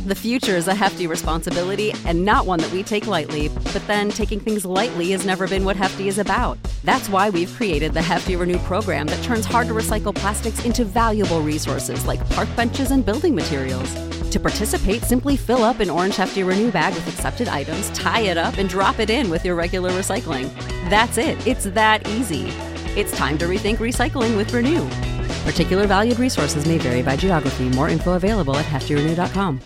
The future is a hefty responsibility and not one that we take lightly, but then taking things lightly has never been what Hefty is about. That's why we've created the Hefty Renew program that turns hard-to-recycle plastics into valuable resources like park benches and building materials. To participate, simply fill up an orange Hefty Renew bag with accepted items, tie it up, and drop it in with your regular recycling. That's it. It's that easy. It's time to rethink recycling with Renew. Particular valued resources may vary by geography. More info available at heftyrenew.com.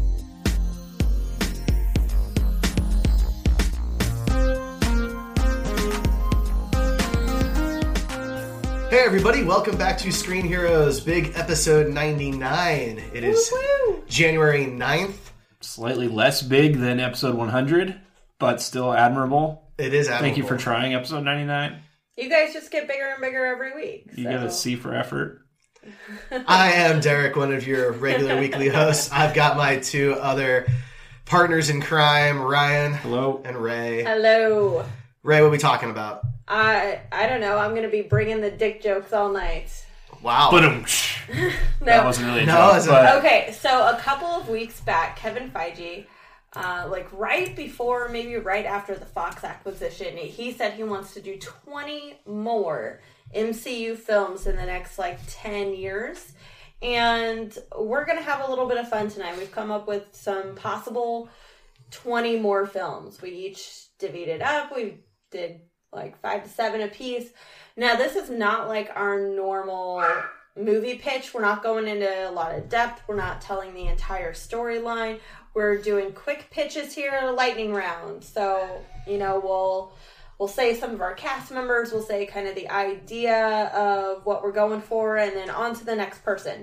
Hey everybody, welcome back to Screen Heroes, big episode 99. It is January 9th. Slightly less big than episode 100, but still admirable. It is admirable. Thank you for trying episode 99. You guys just get bigger and bigger every week. You get a C for effort. I am Derek, one of your regular weekly hosts. I've got my two other partners in crime, Ryan. Hello. And Ray. Hello. Ray, what are we talking about? I don't know. I'm going to be bringing the dick jokes all night. Wow. But No. that wasn't really a joke. But... Okay, so a couple of weeks back, Kevin Feige, right before, maybe right after the Fox acquisition, he said he wants to do 20 more MCU films in the next 10 years. And we're going to have a little bit of fun tonight. We've come up with some possible 20 more films. We each divvied it up. We did 5 to 7 apiece. Now, this is not like our normal movie pitch. Say not going into a lot of depth. We're not telling the entire storyline. We're doing quick pitches here, lightning round. So, we'll say some of our cast members. We'll say kind of the idea of what we're going for, and then on to the next person.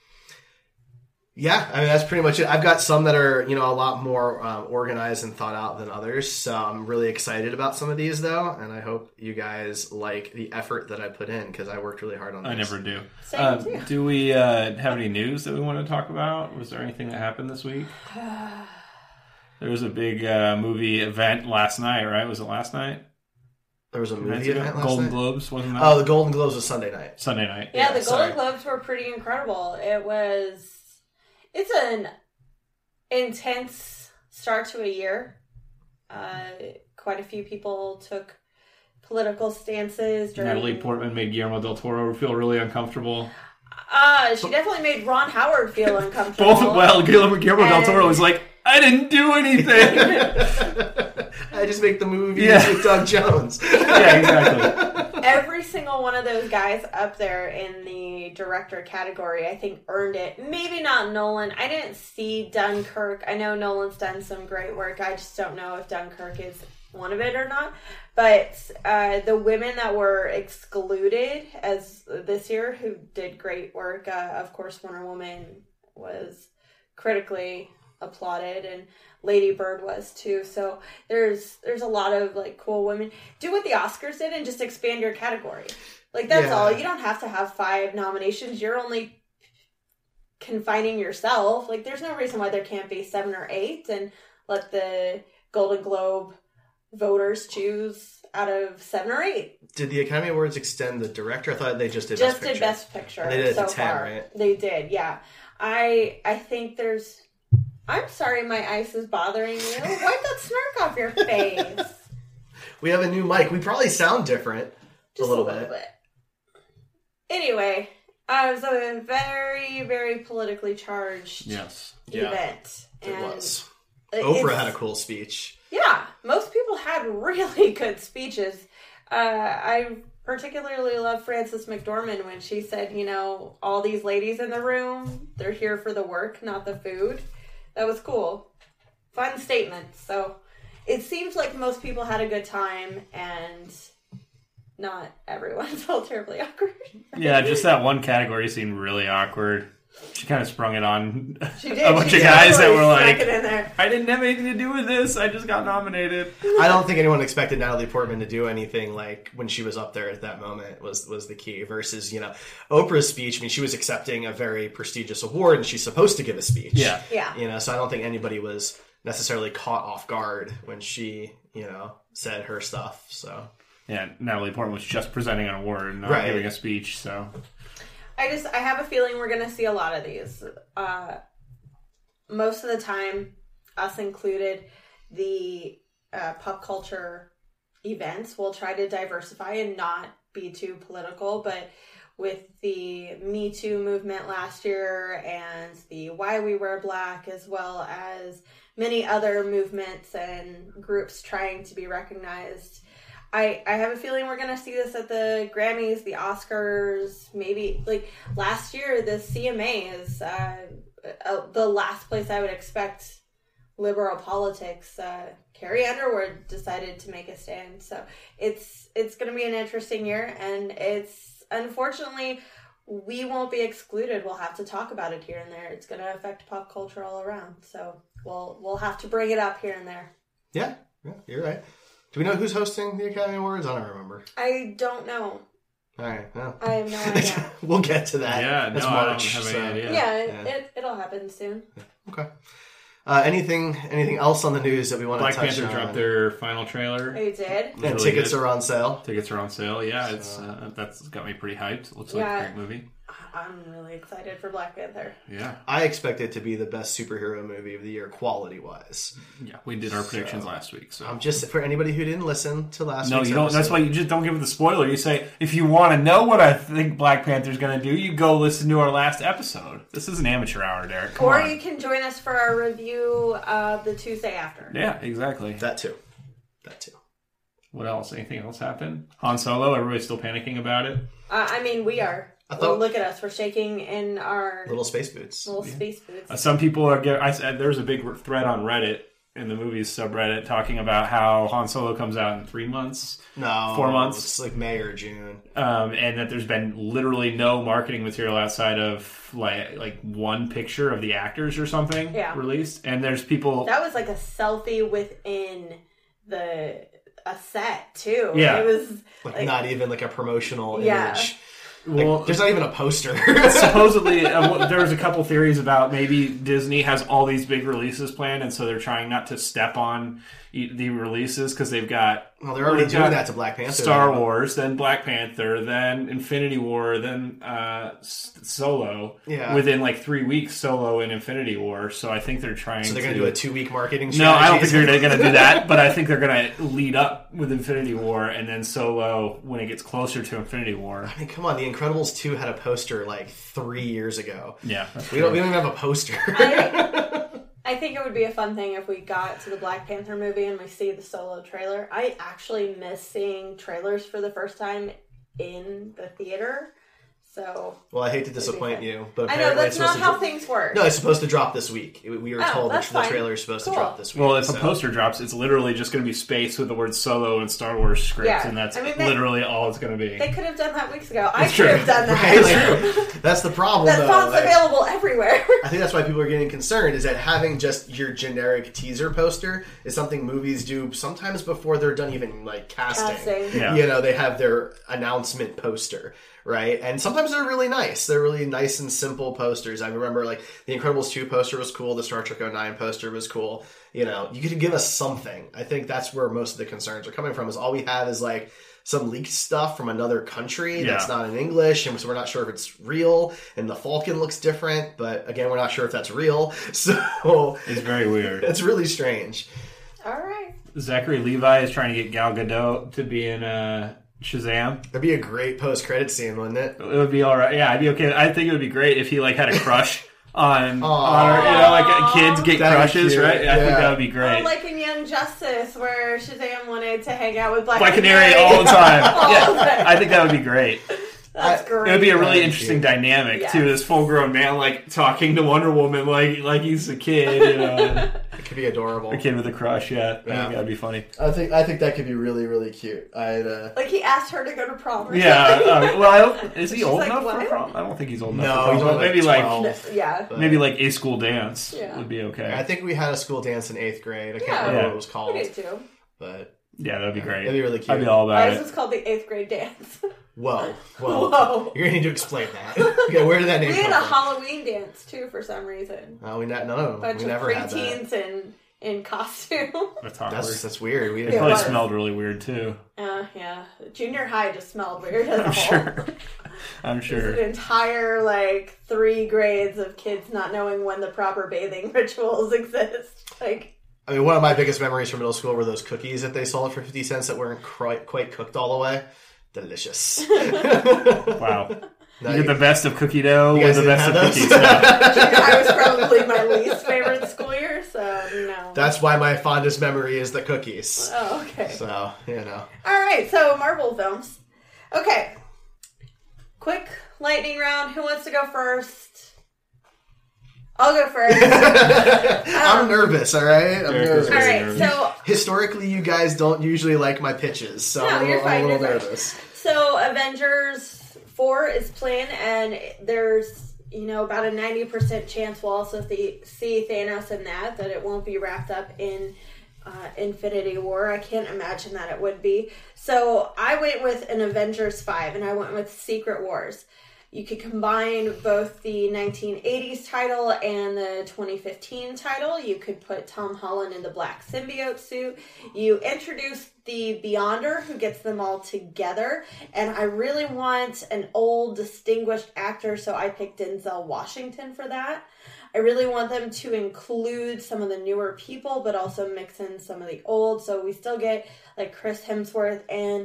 Yeah, I mean, that's pretty much it. I've got some that are, a lot more organized and thought out than others. So I'm really excited about some of these, though. And I hope you guys like the effort that I put in, because I worked really hard on this. I never do. Same too. Do we have any news that we want to talk about? Was there anything that happened this week? There was a big movie event last night, right? Was it last night? There was a movie event last Golden night? Globes, wasn't that? Oh, the Golden Globes was Sunday night. Sunday night. Yeah, the Golden Globes were pretty incredible. It's an intense start to a year. Quite a few people took political stances. Natalie Portman made Guillermo del Toro feel really uncomfortable. She definitely made Ron Howard feel uncomfortable. Guillermo del Toro was like, I didn't do anything. I just make the movies with Doug Jones. Yeah, exactly. Every single one of those guys up there in the director category, I think, earned it. Maybe not Nolan. I didn't see Dunkirk. I know Nolan's done some great work. I just don't know if Dunkirk is one of it or not. But the women that were excluded as this year who did great work, of course, Wonder Woman was critically applauded, and Lady Bird was too. So there's a lot of cool women. Do what the Oscars did and just expand your category. That's all. You don't have to have 5 nominations. You're only confining yourself. There's no reason why there can't be 7 or 8, and let the Golden Globe voters choose out of 7 or 8. Did the Academy Awards extend the director? I thought they just did Best Picture. They did so the 10, far. right? They did, yeah. I think there's... I'm sorry my ice is bothering you. Wipe that smirk off your face. We have a new mic. We probably sound different. Just a little bit. Anyway, it was a very, very politically charged event. It was. Oprah had a cool speech. Yeah, most people had really good speeches. I particularly love Frances McDormand when she said, all these ladies in the room, they're here for the work, not the food. That was cool. Fun statement. So it seems like most people had a good time, and not everyone felt terribly awkward. Yeah, just that one category seemed really awkward. She kind of sprung it on a bunch of guys that were like, I I didn't have anything to do with this. I just got nominated. I don't think anyone expected Natalie Portman to do anything when she was up there at that moment was the key versus, Oprah's speech. I mean, she was accepting a very prestigious award and she's supposed to give a speech. Yeah. So I don't think anybody was necessarily caught off guard when she, said her stuff. So yeah, Natalie Portman was just presenting an award, not giving a speech, so... I have a feeling we're going to see a lot of these. most of the time, us included, the pop culture events will try to diversify and not be too political, but with the Me Too movement last year and the Why We Wear Black, as well as many other movements and groups trying to be recognized, I have a feeling we're going to see this at the Grammys, the Oscars, maybe. Like, last year, the CMA is the last place I would expect liberal politics. Carrie Underwood decided to make a stand. So it's going to be an interesting year, and it's, unfortunately, we won't be excluded. We'll have to talk about it here and there. It's going to affect pop culture all around. So we'll have to bring it up here and there. Yeah, you're right. Do we know who's hosting the Academy Awards? I don't remember. I don't know. All right. Well. I have no idea. We'll get to that. Yeah, That's no, March, I don't have any idea. Yeah, it'll happen soon. Okay. Anything else on the news that we want to touch on? Black Panther dropped their final trailer. They did. And Really tickets good. are on sale. Tickets are on sale. Yeah, it's that's got me pretty hyped. Looks like a great movie. I'm really excited for Black Panther. Yeah. I expect it to be the best superhero movie of the year, quality-wise. Yeah, we did our predictions last week. So Just for anybody who didn't listen to last week's you don't. episode. That's why you just don't give it the spoiler. You say, if you want to know what I think Black Panther's going to do, you go listen to our last episode. This is an amateur hour, Derek. Come Or on. you can join us for our review the Tuesday after. Yeah, exactly. That too. What else? Anything else happen? Han Solo. Everybody's still panicking about it. I mean, we are. thought- Look at us. We're shaking in our Little space boots. little space boots. Some people are. There's a big thread on Reddit in the movies subreddit talking about how Han Solo comes out in 3 months. No, 4 months. It's like May or June. And that there's been literally no marketing material outside of like one picture of the actors or something released. And there's people That was like a selfie within a set too. Yeah. It was Like not even like a promotional Yeah. image. Like, there's not even a poster. supposedly there was a couple theories about maybe Disney has all these big releases planned, and so they're trying not to step on the releases because they've got Well, they're already doing that to Black Panther. Star Wars, then Black Panther, then Infinity War, then Solo. Yeah. Within like 3 weeks, Solo and Infinity War. So I think they're trying. So they're going to do a 2-week marketing No, strategy. I don't think they're going to do that. But I think they're going to lead up with Infinity War and then Solo when it gets closer to Infinity War. I mean, come on. The Incredibles 2 had a poster like 3 years ago. Yeah, We don't even have a poster. I think it would be a fun thing if we got to the Black Panther movie and we see the Solo trailer. I actually miss seeing trailers for the first time in the theater. So Well, I hate to disappoint you, but I know apparently that's it's not supposed how to thing work. No, it's supposed to drop this week. We were told that that's the fine. trailer is supposed Cool. to drop this week. Well, if a so- poster drops, it's literally just going to be space with the word Solo and Star Wars script, Yeah. and that's I mean, literally all it's going to be. They could have done that weeks ago. I true. could have done that. Right? Like, that's the problem, That though. font's Like, available everywhere. I think that's why people are getting concerned, is that having just your generic teaser poster is something movies do sometimes before they're done even like casting. Yeah. You know, they have their announcement poster, right? And sometimes they're really nice. They're really nice and simple posters. I remember like the Incredibles 2 poster was cool, the Star Trek 09 poster was cool. You know, you could give us something. I think that's where most of the concerns are coming from, is all we have is like some leaked stuff from another country that's not in English, and so we're not sure if it's real, and the Falcon looks different, but again, we're not sure if that's real. So It's very weird. it's really strange. All right. Zachary Levi is trying to get Gal Gadot to be in Shazam. That'd be a great post-credit scene, wouldn't it? It would be all right. Yeah, I'd be okay. I think it would be great if he like had a crush on her. You know, like kids get That'd be crushes, cute. right? I think Yeah. that would be great. Oh, like in Young Justice, where Shazam wanted to hang out with Black Canary all the time. All the time. Yeah, I think that would be great. That's great. It would be a really That'd be interesting cute. dynamic Yes. too. This full-grown man like talking to Wonder Woman like he's a kid, you know, It could be adorable. a kid with a crush. Yeah, I think that'd be funny. I think that could be really, really cute. Like he asked her to go to prom or Yeah. something. Is he She's old like, enough for what? prom? I don't think he's old enough. No, for prom. he's only like maybe 12. Yeah. maybe like a school dance Yeah. would be okay. I think we had a school dance in 8th grade. I can't Yeah. remember Yeah. what it was called, We did too. but Yeah, that'd be great. it'd be really cute. I'd be all Why about is it. this called the 8th grade dance? Whoa. Whoa. You're gonna need to explain that. Okay, where did that name We had come a from? Halloween dance too for some reason. No, we Bunch never of had that. preteens and in costume. That's awkward. That's weird. It probably smelled really weird too. Yeah. Junior high just smelled weird as a whole. Sure. I'm sure. An entire 3 grades of kids not knowing when the proper bathing rituals exist. I mean, one of my biggest memories from middle school were those cookies that they sold for 50 cents that weren't quite cooked all the way. Delicious. Wow. You get the best of cookie dough with the best of cookies. Junior high was probably my least favorite school year, so no. That's why my fondest memory is the cookies. Oh, okay. So, All right, so Marvel films. Okay. Quick lightning round. Who wants to go first? I'll go first. I'm nervous, all right? I'm nervous. All right, so... Historically, you guys don't usually like my pitches, so I'm a little nervous. So, Avengers 4 is planned, and there's, about a 90% chance we'll also see Thanos in that it won't be wrapped up in Infinity War. I can't imagine that it would be. So, I went with an Avengers 5, and I went with Secret Wars. You could combine both the 1980s title and the 2015 title. You could put Tom Holland in the black symbiote suit. You introduce the Beyonder who gets them all together. And I really want an old, distinguished actor, so I picked Denzel Washington for that. I really want them to include some of the newer people, but also mix in some of the old. So we still get Chris Hemsworth and...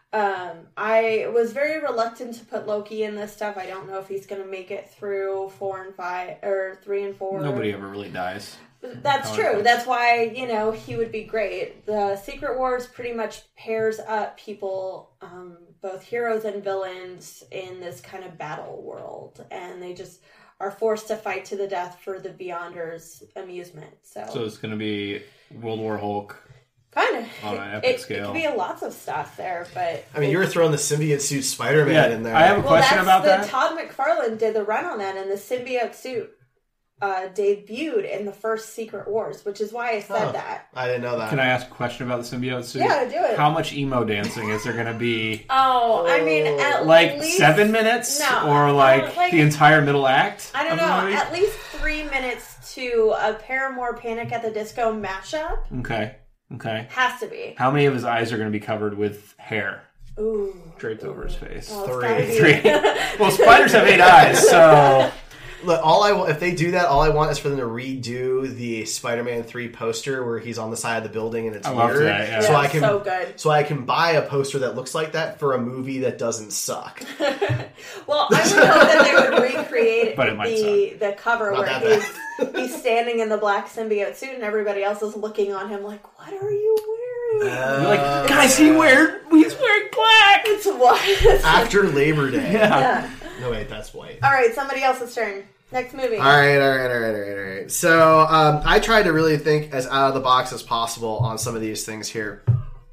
I was very reluctant to put Loki in this stuff. I don't know if he's going to make it through 4 and 5 or 3 and 4. Nobody ever really dies. That's true. That's why, he would be great. The Secret Wars pretty much pairs up people, both heroes and villains in this kind of battle world. And they just are forced to fight to the death for the Beyonders' amusement. So it's going to be World War Hulk. Kind of. On an epic scale. It could be lots of stuff there, but... I mean, you were throwing the symbiote suit Spider-Man in there. I have a question about that. Todd McFarlane did the run on that, and the symbiote suit debuted in the first Secret Wars, which is why I said that. I didn't know that. Can I ask a question about the symbiote suit? Yeah, do it. How much emo dancing is there going to be? I mean, at least... 7 minutes? No. Or the entire middle act? I don't know. At least 3 minutes to a Paramore Panic at the Disco mashup. Okay. Has to be. How many of his eyes are going to be covered with hair? Ooh. Draped over his face. Oh, 3. Well, spiders have 8 eyes, so... Look, if they do that, all I want is for them to redo the Spider-Man 3 poster where he's on the side of the building and it's weird. That, yeah. So good. So I can buy a poster that looks like that for a movie that doesn't suck. Well, I would hope that they would recreate the cover Not where he's standing in the black symbiote suit and everybody else is looking on him like, what are you wearing? You're like, guys, he's wearing black. It's white. After Labor Day. Yeah. No, wait, that's white. All right, somebody else's turn. Next movie. All right. So I tried to really think as out of the box as possible on some of these things here.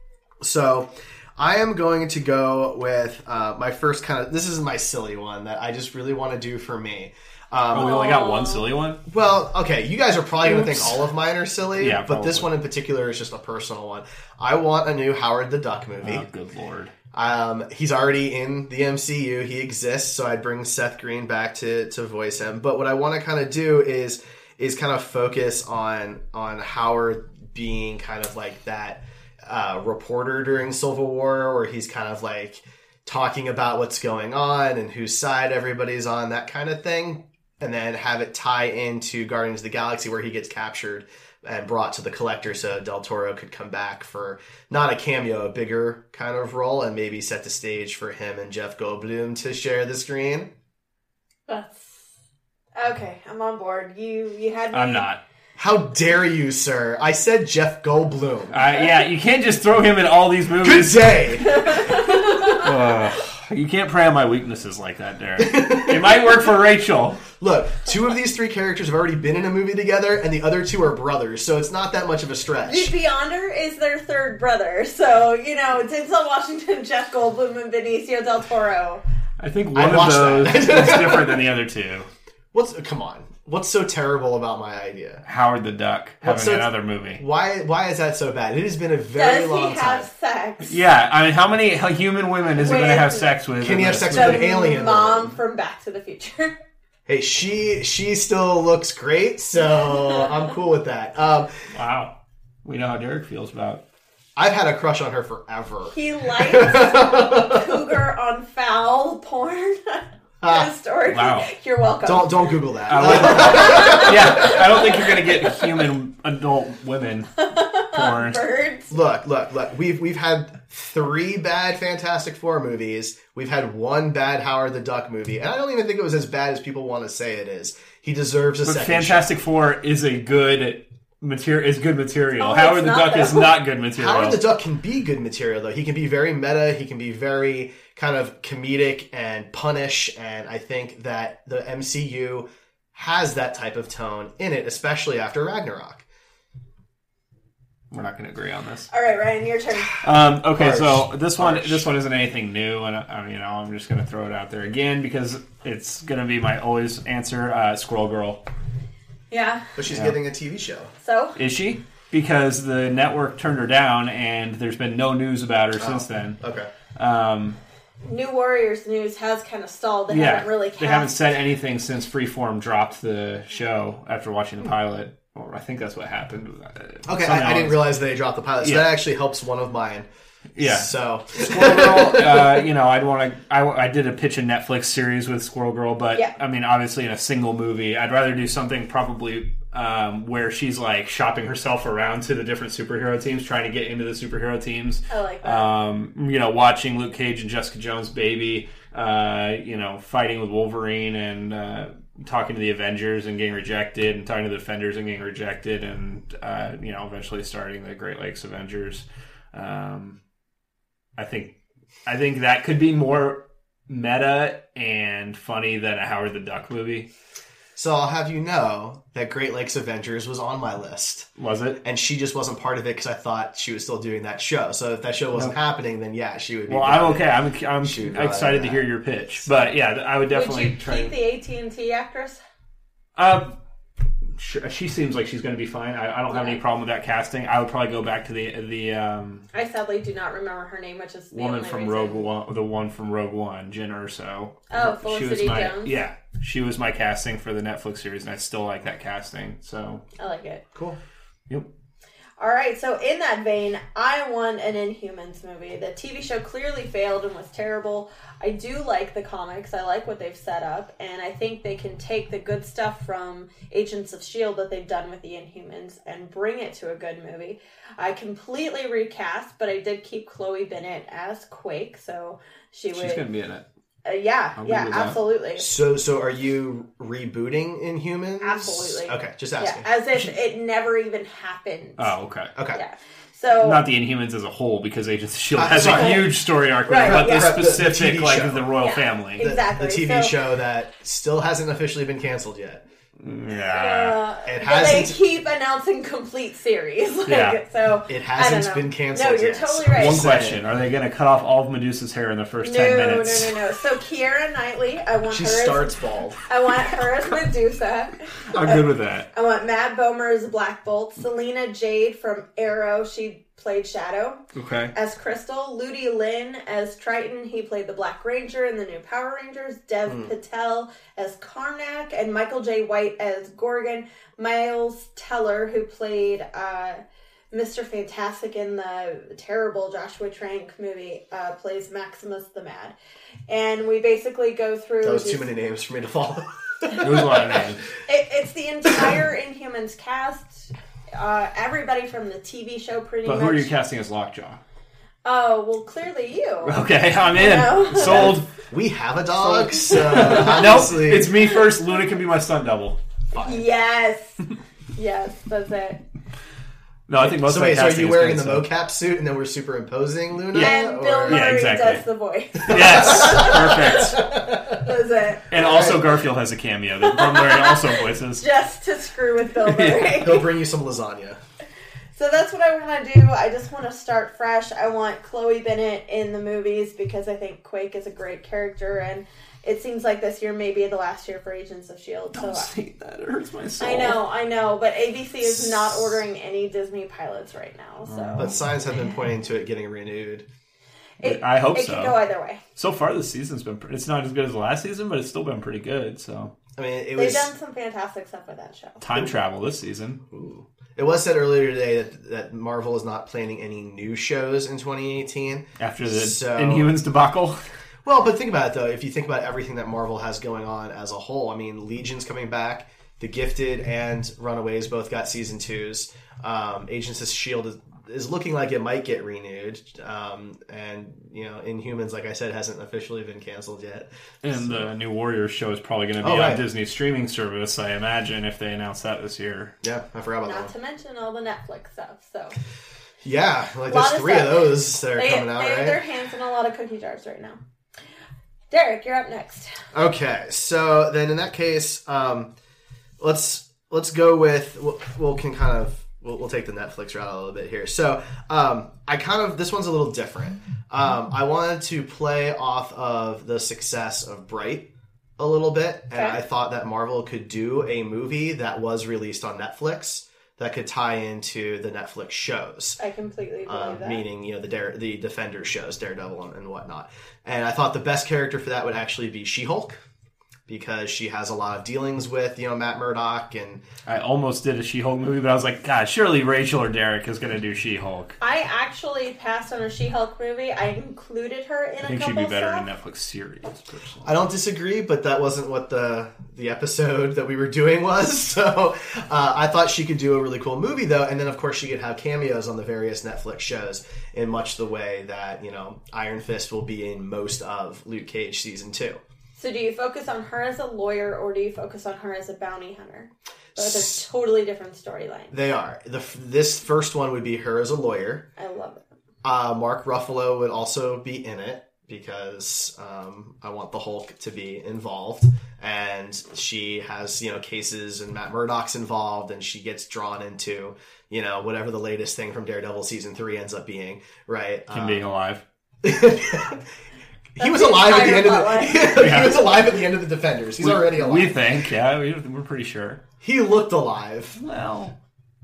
So I am going to go with my first this is my silly one that I just really want to do for me. We only got one silly one? Well, okay, you guys are probably going to think all of mine are silly, yeah, but this one in particular is just a personal one. I want a new Howard the Duck movie. Oh, good lord. He's already in the MCU. He exists, so I'd bring Seth Green back to voice him. But what I want to kind of do is kind of focus on Howard being kind of like that reporter during Civil War, where he's kind of like talking about what's going on and whose side everybody's on, that kind of thing. And then have it tie into Guardians of the Galaxy, where he gets captured and brought to the Collector, so Del Toro could come back for not a cameo, a bigger kind of role, and maybe set the stage for him and Jeff Goldblum to share the screen. That's okay. I'm on board. You had me. I'm not. How dare you, sir? I said Jeff Goldblum. Yeah, you can't just throw him in all these movies. Good day. You can't prey on my weaknesses like that, Derek. It might work for Rachel. Look, 2 of these 3 characters have already been in a movie together, and the other 2 are brothers, so it's not that much of a stretch. The Beyonder is their third brother, so, Denzel Washington, Jeff Goldblum, and Benicio Del Toro. I think one of those is different than the other 2. Come on. What's so terrible about my idea? Howard the Duck having another movie. Why is that so bad? It has been a very long time. Does he have sex? Yeah, I mean, how many human women is he going to have sex with? Can he have sex with an alien? Mom from Back to the Future. Hey, she still looks great, so I'm cool with that. Wow. We know how Derek feels about. I've had a crush on her forever. He likes cougar on foul porn. Story. Wow. You're welcome. Don't Google that. Yeah, I don't think you're going to get human adult women porn. Birds. Look. We've had 3 bad Fantastic Four movies. We've had 1 bad Howard the Duck movie, and I don't even think it was as bad as people want to say it is. He deserves a second. Fantastic Four is a good material. Oh, Howard it's the not, Duck is though. not good material. Howard the Duck can be good material, though. He can be very meta. He can be very kind of comedic and punish, and I think that the MCU has that type of tone in it, especially after Ragnarok. We're not going to agree on this. All right, Ryan, your turn. Okay, so this one Harsh. isn't anything new, and I'm just going to throw it out there again because it's going to be my always answer. Squirrel Girl. Yeah. But she's getting a TV show. So? Is she? Because the network turned her down, and there's been no news about her since then. Okay. New Warriors news has kind of stalled. They haven't really cast. They haven't said anything since Freeform dropped the show after watching the pilot. Or I think that's what happened. Okay, I didn't realize they dropped the pilot, so Yeah. that actually helps one of mine. Yeah. So, Squirrel Girl, I did a pitch a Netflix series with Squirrel Girl, but Yeah. I mean, obviously in a single movie, I'd rather do something probably where she's like shopping herself around to the different superhero teams, trying to get into the superhero teams. I like that. Watching Luke Cage and Jessica Jones' baby, fighting with Wolverine and talking to the Avengers and getting rejected, and talking to the Defenders and getting rejected, and eventually starting the Great Lakes Avengers. I think that could be more meta and funny than a Howard the Duck movie. So I'll have you know that Great Lakes Avengers was on my list. Was it? And she just wasn't part of it because I thought she was still doing that show. So if that show wasn't happening, then yeah, she would be. Well, I'm okay. I'm She would go excited out to of hear that. your pitch. But yeah, I would definitely Would you try. keep the AT&T actress? She seems like she's going to be fine. I don't have any problem with that casting. I would probably go back to the I sadly do not remember her name, which is the woman only from reason. Rogue One, the one from Rogue One, Jen Erso. Oh, She was Felicity my Jones? Yeah, she was my casting for the Netflix series, and I still like that casting. So I like it. Cool. yep. All right, so in that vein, I want an Inhumans movie. The TV show clearly failed and was terrible. I do like the comics. I like what they've set up, and I think they can take the good stuff from Agents of S.H.I.E.L.D. that they've done with the Inhumans and bring it to a good movie. I completely recast, but I did keep Chloe Bennett as Quake, so she's She's going to be in it. Yeah, I'm good with that. absolutely. So are you rebooting Inhumans? Absolutely. Okay, just Yeah, asking. as if it never even happened. Oh, okay. Okay. Yeah. So Not the Inhumans as a whole, because Agents of S.H.I.E.L.D. has sorry. a huge story arc, with Right, it, but yeah. the specific, TV like show. the royal Yeah. family. Exactly. The TV So- show that still hasn't officially been canceled yet. Yeah. It but they hasn't. keep announcing complete series. Yeah. So It I hasn't don't know. been canceled No, you're yet. totally right. One Say question: it. are they going to cut off all of Medusa's hair in the first 10 minutes? No. So Keira Knightley, I want She her. starts bald. I want her as Medusa. I'm good with that. I want Matt Bomer as Black Bolt. Selena Jade from Arrow, she played Shadow Okay. as Crystal. Ludi Lin as Triton, he played the Black Ranger in the new Power Rangers. Dev Patel as Karnak, and Michael J. White as Gorgon. Miles Teller, who played Mr. Fantastic in the terrible Joshua Trank movie, plays Maximus the Mad. And we basically go through... That was too these- many names for me to follow. It was a lot of names. It's the entire Inhumans cast. Everybody from the TV show, pretty But much. who are you casting as Lockjaw? Oh, well, clearly you. Okay, I'm in. No. Sold. We have a dog, so Nope, obviously it's me first. Luna can be my stunt double. Yes. Yes, that's it. No, I think most So of my wait, so are casting you is wearing the good, so- mocap suit and then we're superimposing Luna? And Bill or- Murray Yeah, exactly. does the voice. Yes, perfect. That's it. And also Garfield has a cameo that Bill Murray also voices. Just to screw with Bill Murray. He'll bring you some lasagna. So that's what I want to do. I just want to start fresh. I want Chloe Bennett in the movies because I think Quake is a great character, and it seems like this year may be the last year for Agents of S.H.I.E.L.D. Don't So say that. It hurts my soul. I know, but ABC is not ordering any Disney pilots right now. So But signs have been pointing to it getting renewed. I hope it so. can go either way. So far, this season's been. It's not as good as the last season, but it's still been pretty good. So I mean, They've done some fantastic stuff with that show. Time travel this season. Ooh. It was said earlier today that Marvel is not planning any new shows in 2018 after the Inhumans debacle. Well, but think about it though. If you think about everything that Marvel has going on as a whole, I mean, Legion's coming back. The Gifted and Runaways both got season 2s. Agents of S.H.I.E.L.D. is looking like it might get renewed. And, you know, Inhumans, like I said, hasn't officially been canceled yet. And the new Warriors show is probably going to be on Disney's streaming service, I imagine, if they announce that this year. Yeah, I forgot about that. Not to mention all the Netflix stuff, so... Yeah, like there's 3 of those that are coming out, right? They have their hands in a lot of cookie jars right now. Derek, you're up next. Okay, so then in that case... Let's go with we'll take the Netflix route a little bit here. So this one's a little different. I wanted to play off of the success of Bright a little bit, and I thought that Marvel could do a movie that was released on Netflix that could tie into the Netflix shows. I completely believe that. Meaning, you know, the Defender shows, Daredevil and whatnot. And I thought the best character for that would actually be She-Hulk, because she has a lot of dealings with, you know, Matt Murdock. And I almost did a She-Hulk movie, but I was like, God, surely Rachel or Derek is going to do She-Hulk. I actually passed on a She-Hulk movie. I included her in a couple stuff. I think she'd be better in a Netflix series, personally. I don't disagree, but that wasn't what the episode that we were doing was. So I thought she could do a really cool movie, though. And then, of course, she could have cameos on the various Netflix shows in much the way that, you know, Iron Fist will be in most of Luke Cage Season 2. So do you focus on her as a lawyer, or do you focus on her as a bounty hunter? Both are totally different storylines. They are. This first one would be her as a lawyer. I love it. Mark Ruffalo would also be in it, because I want the Hulk to be involved. And she has, you know, cases, and Matt Murdock's involved, and she gets drawn into, you know, whatever the latest thing from Daredevil Season 3 ends up being, right? Him being alive. He was alive at the end of he was alive at the end of the Defenders. He's already alive. We think, yeah, we're pretty sure. He looked alive. Well,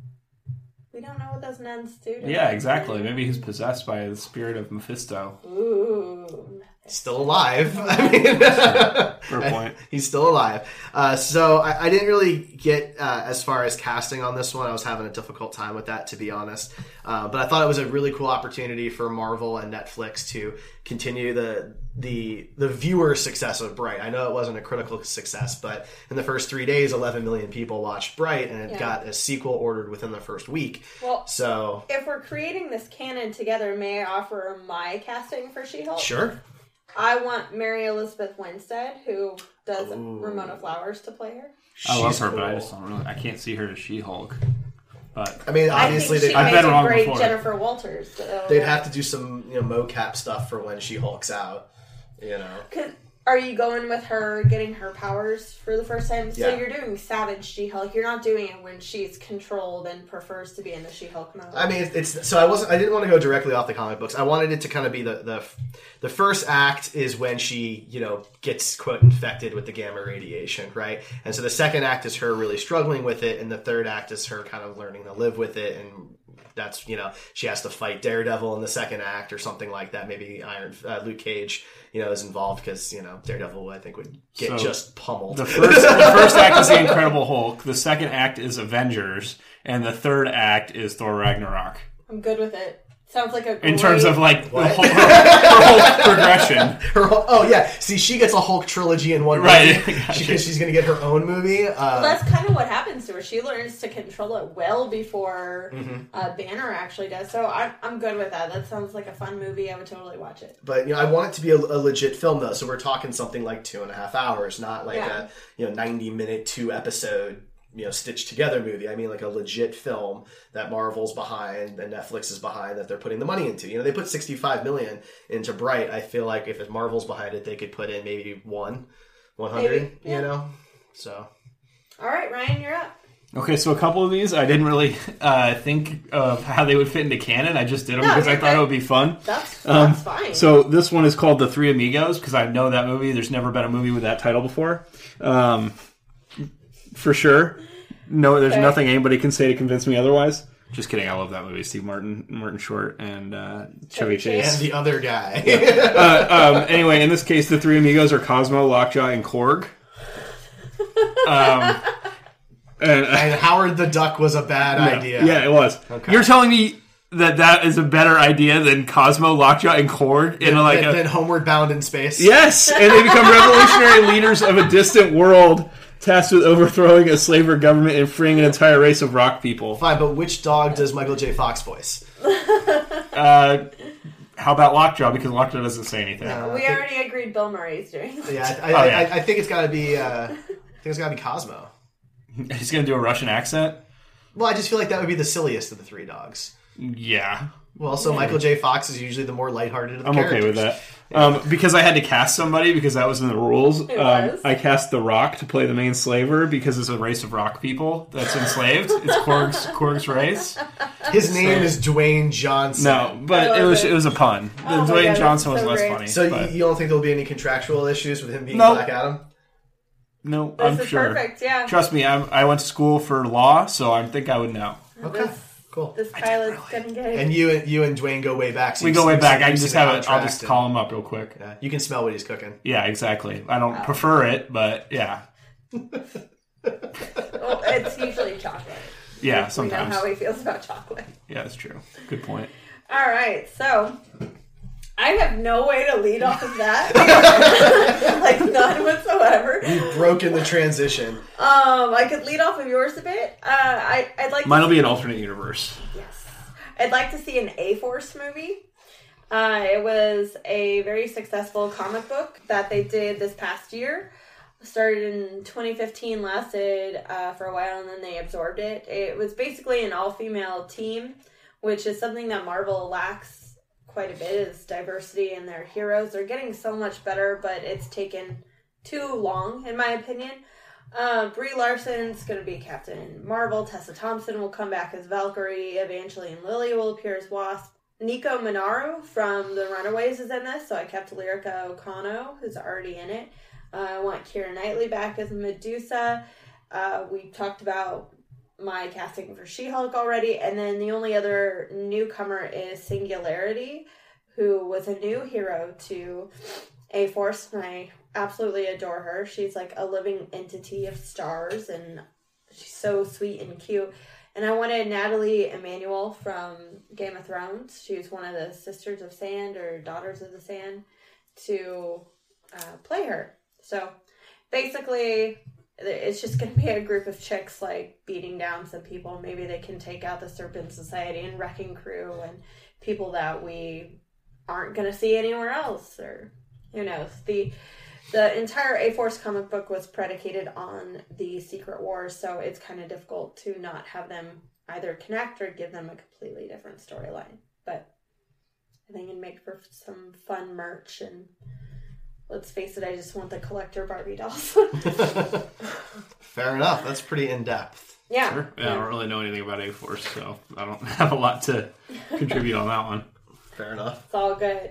we don't know what those nuns do. Yeah, exactly. Maybe he's possessed by the spirit of Mephisto. Ooh. Still alive. I mean, fair point. He's still alive. So I didn't really get as far as casting on this one. I was having a difficult time with that, to be honest. But I thought it was a really cool opportunity for Marvel and Netflix to continue the viewer success of Bright. I know it wasn't a critical success, but in the first 3 days, 11 million people watched Bright, and it got a sequel ordered within the first week. Well, so if we're creating this canon together, may I offer my casting for She-Hulk? Sure. I want Mary Elizabeth Winstead, who does Ramona Flowers, to play her. I love her, but I can't see her as She-Hulk. But I mean, obviously, I've been wrong great before. Jennifer Walters. So. They'd have to do some, you know, mocap stuff for when She-Hulk's out. You know. Are you going with her getting her powers for the first time? So Yeah. you're doing Savage She-Hulk. You're not doing it when she's controlled and prefers to be in the She-Hulk mode. I mean, I didn't want to go directly off the comic books. I wanted it to kind of be the first act is when she, you know, gets, quote, infected with the gamma radiation, right? And so the second act is her really struggling with it, and the third act is her kind of learning to live with it, and that's, you know, she has to fight Daredevil in the second act or something like that. Maybe Luke Cage, you know, is involved because, you know, Daredevil, I think, would get just pummeled. The first act is The Incredible Hulk. The second act is Avengers. And the third act is Thor Ragnarok. I'm good with it. Sounds like a great... In terms of, like, her Hulk progression. Yeah. See, she gets a Hulk trilogy in one movie. Right. Because she's going to get her own movie. Well, that's kind of what happens to her. She learns to control it well before Banner actually does. So I'm good with that. That sounds like a fun movie. I would totally watch it. But, you know, I want it to be a legit film, though. So we're talking something like 2.5 hours, not like a, you know, 90-minute, 2-episode, you know, stitched together movie. I mean, like a legit film that Marvel's behind and Netflix is behind, that they're putting the money into. You know, they put $65 million into Bright. I feel like if Marvel's behind it, they could put in maybe 100, you know? So. All right, Ryan, you're up. Okay, so a couple of these, I didn't really think of how they would fit into canon. I just did them because I thought it would be fun. That's fine. So this one is called The Three Amigos, because I know that movie. There's never been a movie with that title before. For sure. No, there's nothing anybody can say to convince me otherwise. Just kidding. I love that movie. Steve Martin Short, and Chevy Chase. And the other guy. Anyway, in this case, the three amigos are Cosmo, Lockjaw, and Korg. And Howard the Duck was a bad idea. Yeah, it was. Okay. You're telling me that is a better idea than Cosmo, Lockjaw, and Korg than Homeward Bound in Space? Yes, and they become revolutionary leaders of a distant world tasked with overthrowing a slaver government and freeing an entire race of rock people. Fine, but which dog does Michael J. Fox voice? How about Lockjaw? Because Lockjaw doesn't say anything. We already agreed Bill Murray's doing it. Yeah, I think it's got to be. Cosmo. He's going to do a Russian accent? Well, I just feel like that would be the silliest of the three dogs. Yeah. Well, so Michael J. Fox is usually the more lighthearted of the characters. I'm okay with that. Because I had to cast somebody because that was in the rules. I cast The Rock to play the main slaver because it's a race of rock people that's enslaved. It's Korg's race. His name is Dwayne Johnson. No, but it was a pun. Dwayne Johnson was less funny. So you don't think there'll be any contractual issues with him being Black Adam? No, I'm sure. Perfect, yeah. Trust me, I went to school for law, so I think I would know. Okay. Cool. This pilot's gonna get. And you and Dwayne go way back. So we go way back. I can just have it. I'll just call him up real quick. Yeah, you can smell what he's cooking. Yeah, exactly. I don't prefer it, but yeah. Well, it's usually chocolate. Yeah, sometimes. We know how he feels about chocolate. Yeah, that's true. Good point. All right, so I have no way to lead off of that. Like, none whatsoever. You've broken the transition. I could lead off of yours a bit. I'd like. Mine will be an alternate universe. Yes, I'd like to see an A-Force movie. It was a very successful comic book that they did this past year. Started in 2015, lasted for a while, and then they absorbed it. It was basically an all-female team, which is something that Marvel lacks quite a bit, is diversity in their heroes. They're getting so much better, but it's taken too long, in my opinion. Brie Larson's going to be Captain Marvel. Tessa Thompson will come back as Valkyrie. Evangeline Lilly will appear as Wasp. Nico Minoru from The Runaways is in this, so I kept Lyrica O'Connell, who's already in it. I want Keira Knightley back as Medusa. We talked about my casting for She-Hulk already, and then the only other newcomer is Singularity, who was a new hero to A-Force, and I absolutely adore her. She's like a living entity of stars, and she's so sweet and cute. And I wanted Natalie Emmanuel from Game of Thrones. She's one of the Sisters of Sand or Daughters of the Sand to play her. So basically, it's just going to be a group of chicks like beating down some people. Maybe they can take out the Serpent Society and Wrecking Crew and people that we aren't going to see anywhere else, or who knows. The entire A-Force comic book was predicated on the Secret Wars, so it's kind of difficult to not have them either connect or give them a completely different storyline. But I think it'd make for some fun merch, and let's face it, I just want the collector Barbie dolls. Fair enough. That's pretty in-depth. Yeah. Sure. Yeah, I don't really know anything about A-Force, so I don't have a lot to contribute on that one. Fair enough. It's all good.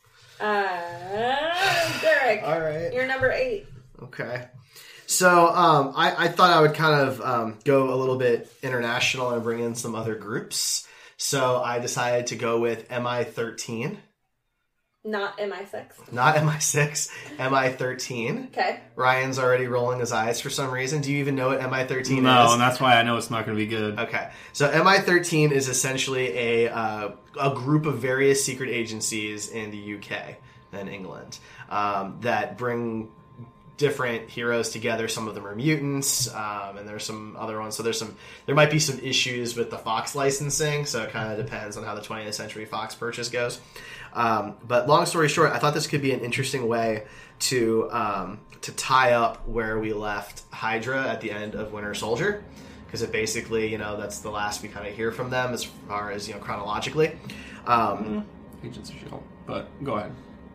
Derek. All right. You're number 8. Okay. So I thought I would kind of go a little bit international and bring in some other groups. So I decided to go with MI13. Not MI6. Not MI6, MI13. Okay. Ryan's already rolling his eyes for some reason. Do you even know what MI13 is? No, and that's why I know it's not going to be good. Okay. So MI13 is essentially a group of various secret agencies in the UK and England that bring different heroes together. Some of them are mutants, and there's some other ones. So there might be some issues with the Fox licensing, so it kind of depends on how the 20th Century Fox purchase goes. But long story short, I thought this could be an interesting way to tie up where we left Hydra at the end of Winter Soldier, because it basically, that's the last we kind of hear from them as far as, chronologically. Agents of S.H.I.E.L.D., but go ahead.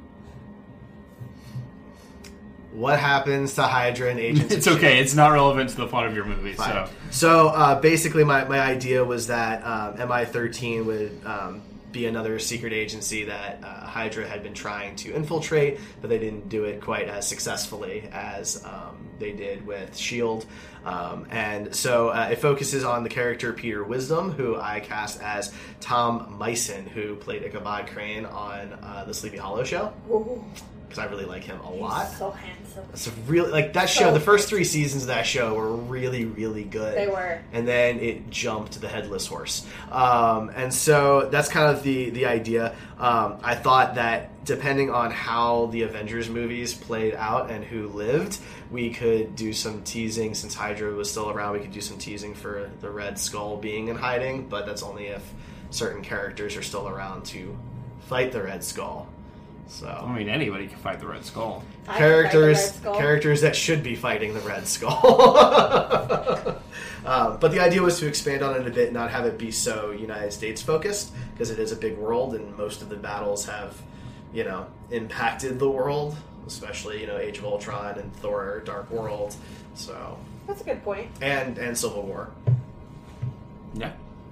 What happens to Hydra and Agents It's of okay. S.H.I.E.L.D.? It's not relevant to the plot of your movie. Fine. So basically my idea was that MI13 would be another secret agency that Hydra had been trying to infiltrate, but they didn't do it quite as successfully as they did with S.H.I.E.L.D. And so it focuses on the character Peter Wisdom, who I cast as Tom Meissen, who played Ichabod Crane on the Sleepy Hollow show. Ooh. because I really like him a lot. He's so handsome. It's really like that show. The first 3 seasons of that show were really, really good. They were, and then it jumped to the headless horse. And so that's kind of the idea. I thought that depending on how the Avengers movies played out and who lived, we could do some teasing. Since Hydra was still around, we could do some teasing for the Red Skull being in hiding. But that's only if certain characters are still around to fight the Red Skull. So I mean, anybody can fight the Red Skull. Characters that should be fighting the Red Skull. But the idea was to expand on it a bit, not have it be so United States focused, because it is a big world, and most of the battles have, impacted the world, especially Age of Ultron and Thor: Dark World. So that's a good point. And Civil War. Yeah.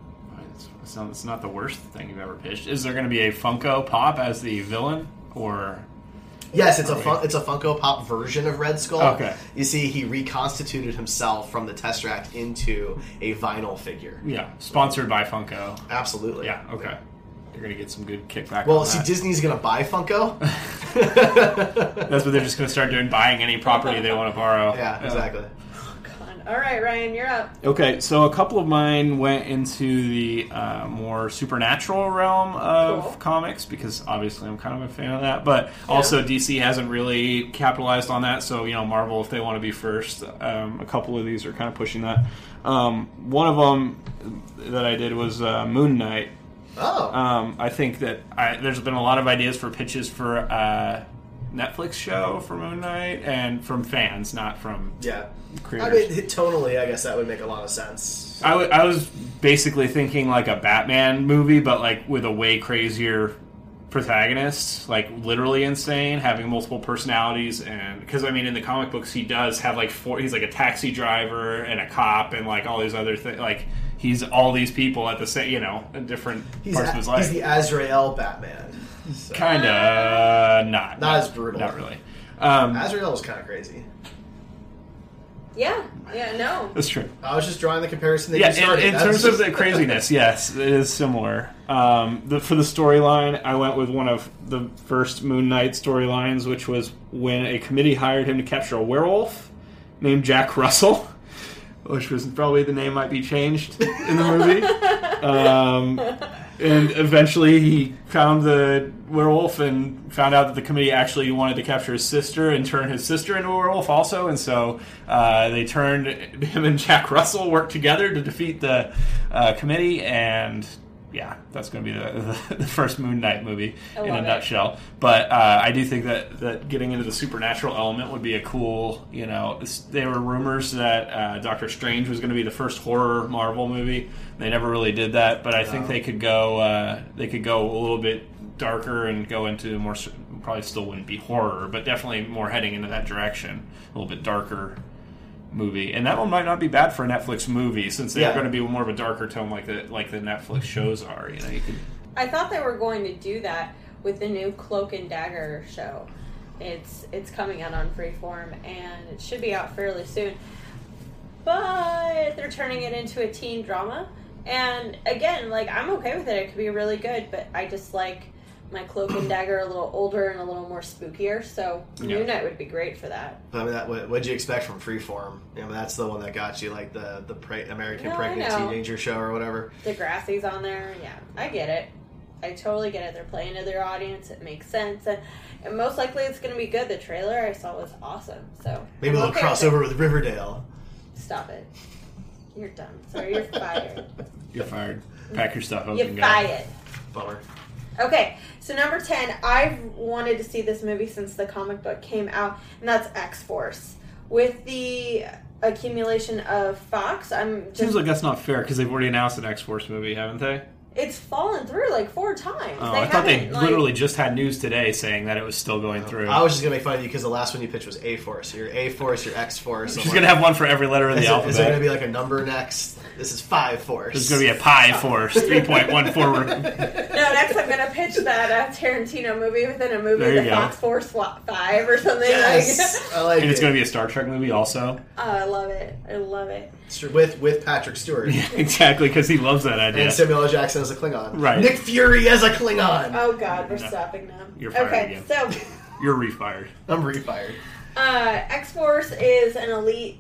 It's not the worst thing you've ever pitched. Is there going to be a Funko Pop as the villain, or? Yes, it's a Funko Pop version of Red Skull. Okay. You see, he reconstituted himself from the Tesseract into a vinyl figure. Yeah, sponsored by Funko. Absolutely. Yeah. Okay. You're going to get some good kickback. Well, on see, that. Disney's going to buy Funko. That's what they're just going to start doing, buying any property they want to borrow. Yeah, exactly. All right, Ryan, you're up. Okay, so a couple of mine went into the more supernatural realm of comics, because obviously I'm kind of a fan of that. But also DC hasn't really capitalized on that, so Marvel, if they want to be first, a couple of these are kind of pushing that. One of them that I did was Moon Knight. Oh. I think that there's been a lot of ideas for pitches for Netflix show for Moon Knight, and from fans, not from creators. I mean, tonally, I guess that would make a lot of sense. I was basically thinking like a Batman movie, but like with a way crazier protagonist, like literally insane, having multiple personalities. And because I mean, in the comic books, he does have like he's like a taxi driver and a cop and like all these other things. Like he's all these people at the same, in different parts of his life. He's the Azrael Batman. So. Kind of not as brutal. Not really. Azrael was kind of crazy. Yeah, no. That's true. I was just drawing the comparison that you started. In terms of the craziness, yes, it is similar. For the storyline, I went with one of the first Moon Knight storylines, which was when a committee hired him to capture a werewolf named Jack Russell, which was probably the name might be changed in the movie. And eventually he found the werewolf and found out that the committee actually wanted to capture his sister and turn his sister into a werewolf also. And so they turned him and Jack Russell worked together to defeat the committee. And yeah, that's going to be the first Moon Knight movie in a nutshell. But I do think that getting into the supernatural element would be a cool, there were rumors that Doctor Strange was going to be the first horror Marvel movie. They never really did that, but I think they could go a little bit darker and go into more, probably still wouldn't be horror, but definitely more heading into that direction, a little bit darker movie. And that one might not be bad for a Netflix movie, since they're going to be more of a darker tone like the Netflix shows are. You could. I thought they were going to do that with the new Cloak and Dagger show. It's coming out on Freeform, and it should be out fairly soon. But they're turning it into a teen drama. And again, I'm okay with it. It could be really good, but I just like my Cloak and Dagger a little older and a little more spookier, so Moon Knight would be great for that. I mean, what'd you expect from Freeform? That's the one that got you, like the American Pregnant Teenager show or whatever. Degrassi's on there. Yeah, I get it. I totally get it. They're playing to their audience. It makes sense, and most likely it's going to be good. The trailer I saw was awesome. So maybe they'll cross over with Riverdale. Stop it. You're done. Sorry, you're fired. You're fired. Pack your stuff up and go. You're fired. Bummer. Okay, so number 10, I've wanted to see this movie since the comic book came out, and that's X-Force. With the accumulation of Fox, Seems like that's not fair, because they've already announced an X-Force movie, haven't they? It's fallen through 4 times. Oh, I thought they literally just had news today saying that it was still going through. I was just going to make fun of you because the last one you pitched was A-Force. Your A-Force, your X-Force. She's going to have one for every letter of the alphabet. Is there going to be a number next? This is 5-Force. There's going to be a Pi Force, 3.14. No, next I'm going to pitch that Tarantino movie within a movie, the Fox Force 5 or something. Yes, I like it. And it's going to be a Star Trek movie also. Oh, I love it. I love it. With Patrick Stewart. Yeah, exactly, because he loves that idea. And Samuel L. Jackson as a Klingon. Right. Nick Fury as a Klingon. Oh, God, we're stopping now. You're fired again. So You're refired. I'm refired. X-Force is an elite,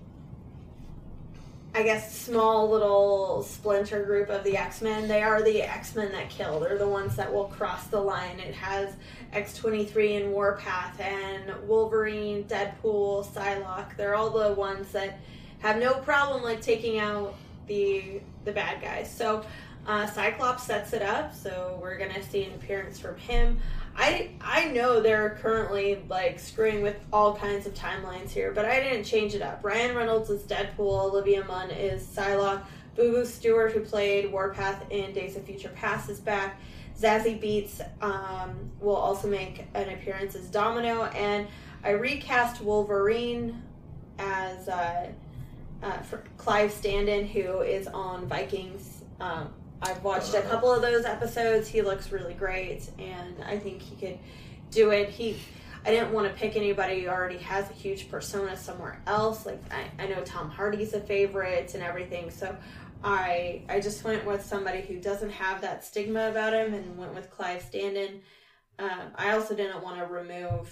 I guess, small little splinter group of the X-Men. They are the X-Men that kill. They're the ones that will cross the line. It has X-23 and Warpath and Wolverine, Deadpool, Psylocke. They're all the ones that have no problem like taking out the bad guys. So Cyclops sets it up, so we're gonna see an appearance from him. I know they're currently like screwing with all kinds of timelines here, but I didn't change it up. Ryan Reynolds is Deadpool, Olivia Munn is Psylocke, Boo Boo Stewart, who played Warpath in Days of Future Past, is back. Zazie Beetz will also make an appearance as Domino, and I recast Wolverine as for Clive Standen, who is on Vikings. I've watched a couple of those episodes. He looks really great, and I think he could do it. I didn't want to pick anybody who already has a huge persona somewhere else. Like I know Tom Hardy's a favorite and everything, so I just went with somebody who doesn't have that stigma about him, and went with Clive Standen. I also didn't want to remove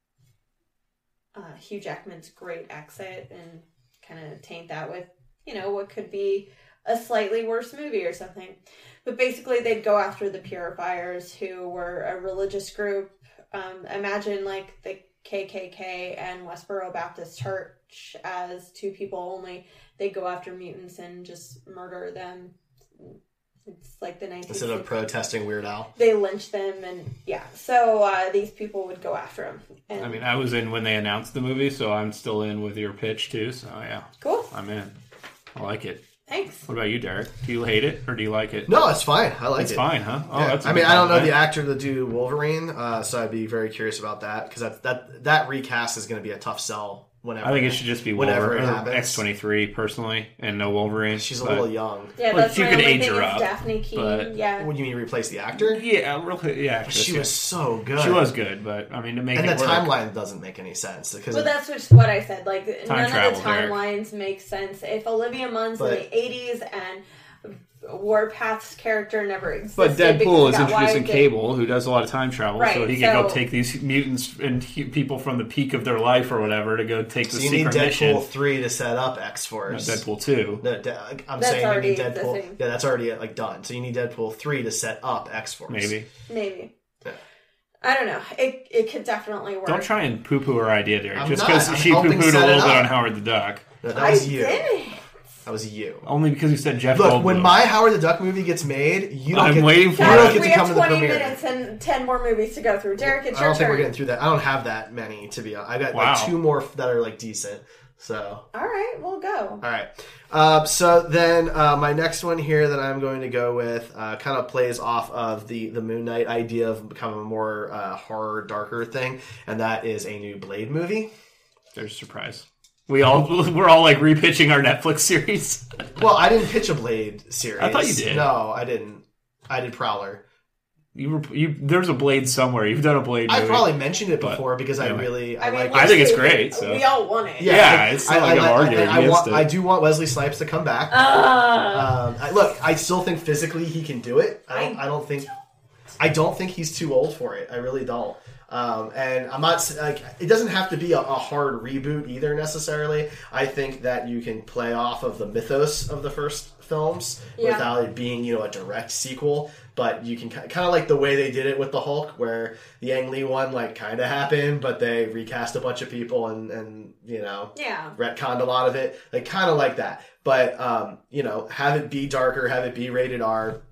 Hugh Jackman's great exit and kind of taint that with, what could be a slightly worse movie or something. But basically they'd go after the Purifiers, who were a religious group. Imagine like the KKK and Westboro Baptist Church as two people only. They go after mutants and just murder them. It's like the 1960s. Instead of protesting Weird Al. They lynch them, and yeah. So these people would go after him. And, I mean, I was in when they announced the movie, so I'm still in with your pitch too. So yeah, cool. I'm in. I like it. Thanks. What about you, Derek? Do you hate it or do you like it? No, it's fine. I like it. It's fine, huh? Oh, yeah. that's. I mean, I don't know the actor to do Wolverine, so I'd be very curious about that, because that recast is going to be a tough sell. Whenever, I think it should just be whenever Wolverine, X-23 personally, and no Wolverine. She's a little young. Yeah, well, that's you my could only age thing her is up, Daphne Keane. Yeah. What do you mean, replace the actor? Yeah, She was so good. She was good, but I mean, to make and it the work, timeline doesn't make any sense, because Well, that's just what I said. Like, none travel, of the timelines make sense. If Olivia Munn's in But- the 80s and Warpath's character never existed. But Deadpool is because he got introducing wiped, Cable, who does a lot of time travel, Right, so he can go so- take these mutants and people from the peak of their life or whatever to go take the so you need secret mission. Deadpool 3 to set up No, X-Force. Deadpool 2. No, I'm That's saying you already need Deadpool. existing. Yeah, that's already done. So you need Deadpool 3 to set up X-Force. Maybe. Maybe. Yeah. I don't know. It could definitely work. Don't try and poo-poo her idea, Derek. I'm Just not. because I'm she helping poo-pooed a set it little bit up. on Howard the Duck. No, that I was you. didn't. That was you. Only because you said Jeff Look, Goldblum. when my Howard the Duck movie gets made, you don't I'm get, waiting for you it. don't Guys, get we to come have to the 20 premiere. minutes and 10 more movies to go through. Derek, it's I your don't think we're turn. getting through that. I don't have that many, to be honest. I got Wow. like 2 more that are like decent. So, All right, we'll go. all right. So then my next one here that I'm going to go with kind of plays off of the Moon Knight idea of kind of a more horror, darker thing, and that is a new Blade movie. There's a surprise. We're all like repitching our Netflix series. Well, I didn't pitch a Blade series. I thought you did. No, I didn't. I did Prowler. There's a Blade somewhere. You've done a Blade movie. I probably mentioned it But, before because anyway. I really I mean, like. I think it's let's great, face it, so. we all want it. Yeah, it's not like I'm arguing against it. I do want Wesley Snipes to come back. Look, I still think physically he can do it. I don't think he's too old for it. I really don't. And I'm not like, it doesn't have to be a hard reboot either necessarily. I think that you can play off of the mythos of the first films without it being, a direct sequel. But you can kind of like the way they did it with the Hulk, where the Ang Lee one like kind of happened, but they recast a bunch of people and retconned a lot of it, like kind of like that. But have it be darker, have it be rated R,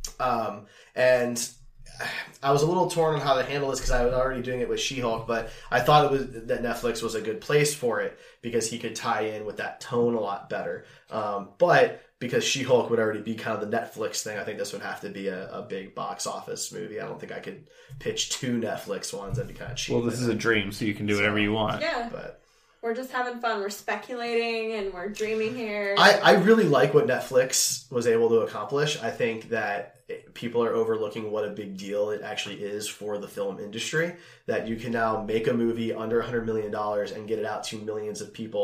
and I was a little torn on how to handle this because I was already doing it with She-Hulk, but I thought that Netflix was a good place for it because he could tie in with that tone a lot better. But because She-Hulk would already be kind of the Netflix thing, I think this would have to be a big box office movie. I don't think I could pitch 2 Netflix ones. That'd be kind of cheap. Well, this is a dream, so you can do whatever you want. Yeah. But We're just having fun. We're speculating and we're dreaming here. I really like what Netflix was able to accomplish. I think that people are overlooking what a big deal it actually is for the film industry, that you can now make a movie under $100 million and get it out to millions of people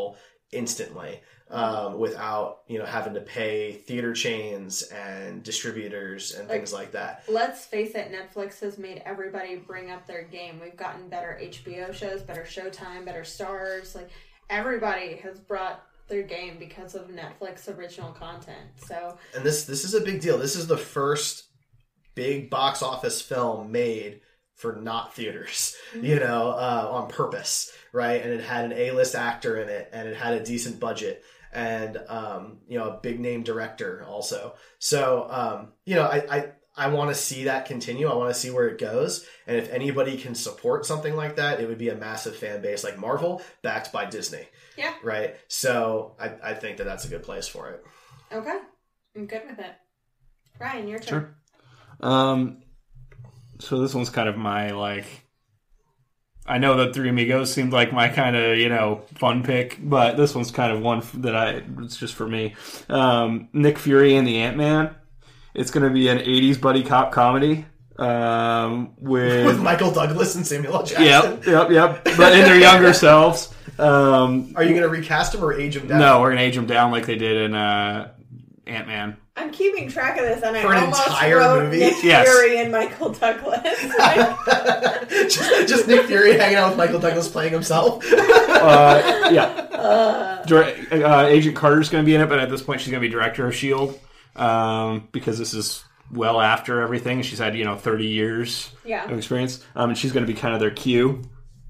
instantly. Without having to pay theater chains and distributors and things like that. Let's face it, Netflix has made everybody bring up their game. We've gotten better HBO shows, better Showtime, better Stars. Like, everybody has brought their game because of Netflix original content. So, and this is a big deal. This is the first big box office film made for not theaters, on purpose, right? And it had an A-list actor in it, and it had a decent budget. And a big name director also. So I want to see that continue. I want to see where it goes. And if anybody can support something like that, it would be a massive fan base like Marvel, backed by Disney. Yeah. Right. So I think that's a good place for it. Okay, I'm good with it. Ryan, your turn. Sure. So this one's kind of my I know that Three Amigos seemed like my kind of, fun pick, but this one's kind of one that it's just for me. Nick Fury and the Ant-Man. It's going to be an 80s buddy cop comedy. With Michael Douglas and Samuel L. Jackson. Yep. But in their younger selves. Are you going to recast them or age them down? No, we're going to age them down like they did in Ant-Man. I'm keeping track of this, and For I an almost entire wrote movie? Nick Fury and Michael Douglas. just Nick Fury hanging out with Michael Douglas playing himself. Agent Carter's going to be in it, but at this point she's going to be director of S.H.I.E.L.D. Because this is well after everything. She's had 30 years of experience, and she's going to be kind of their Q.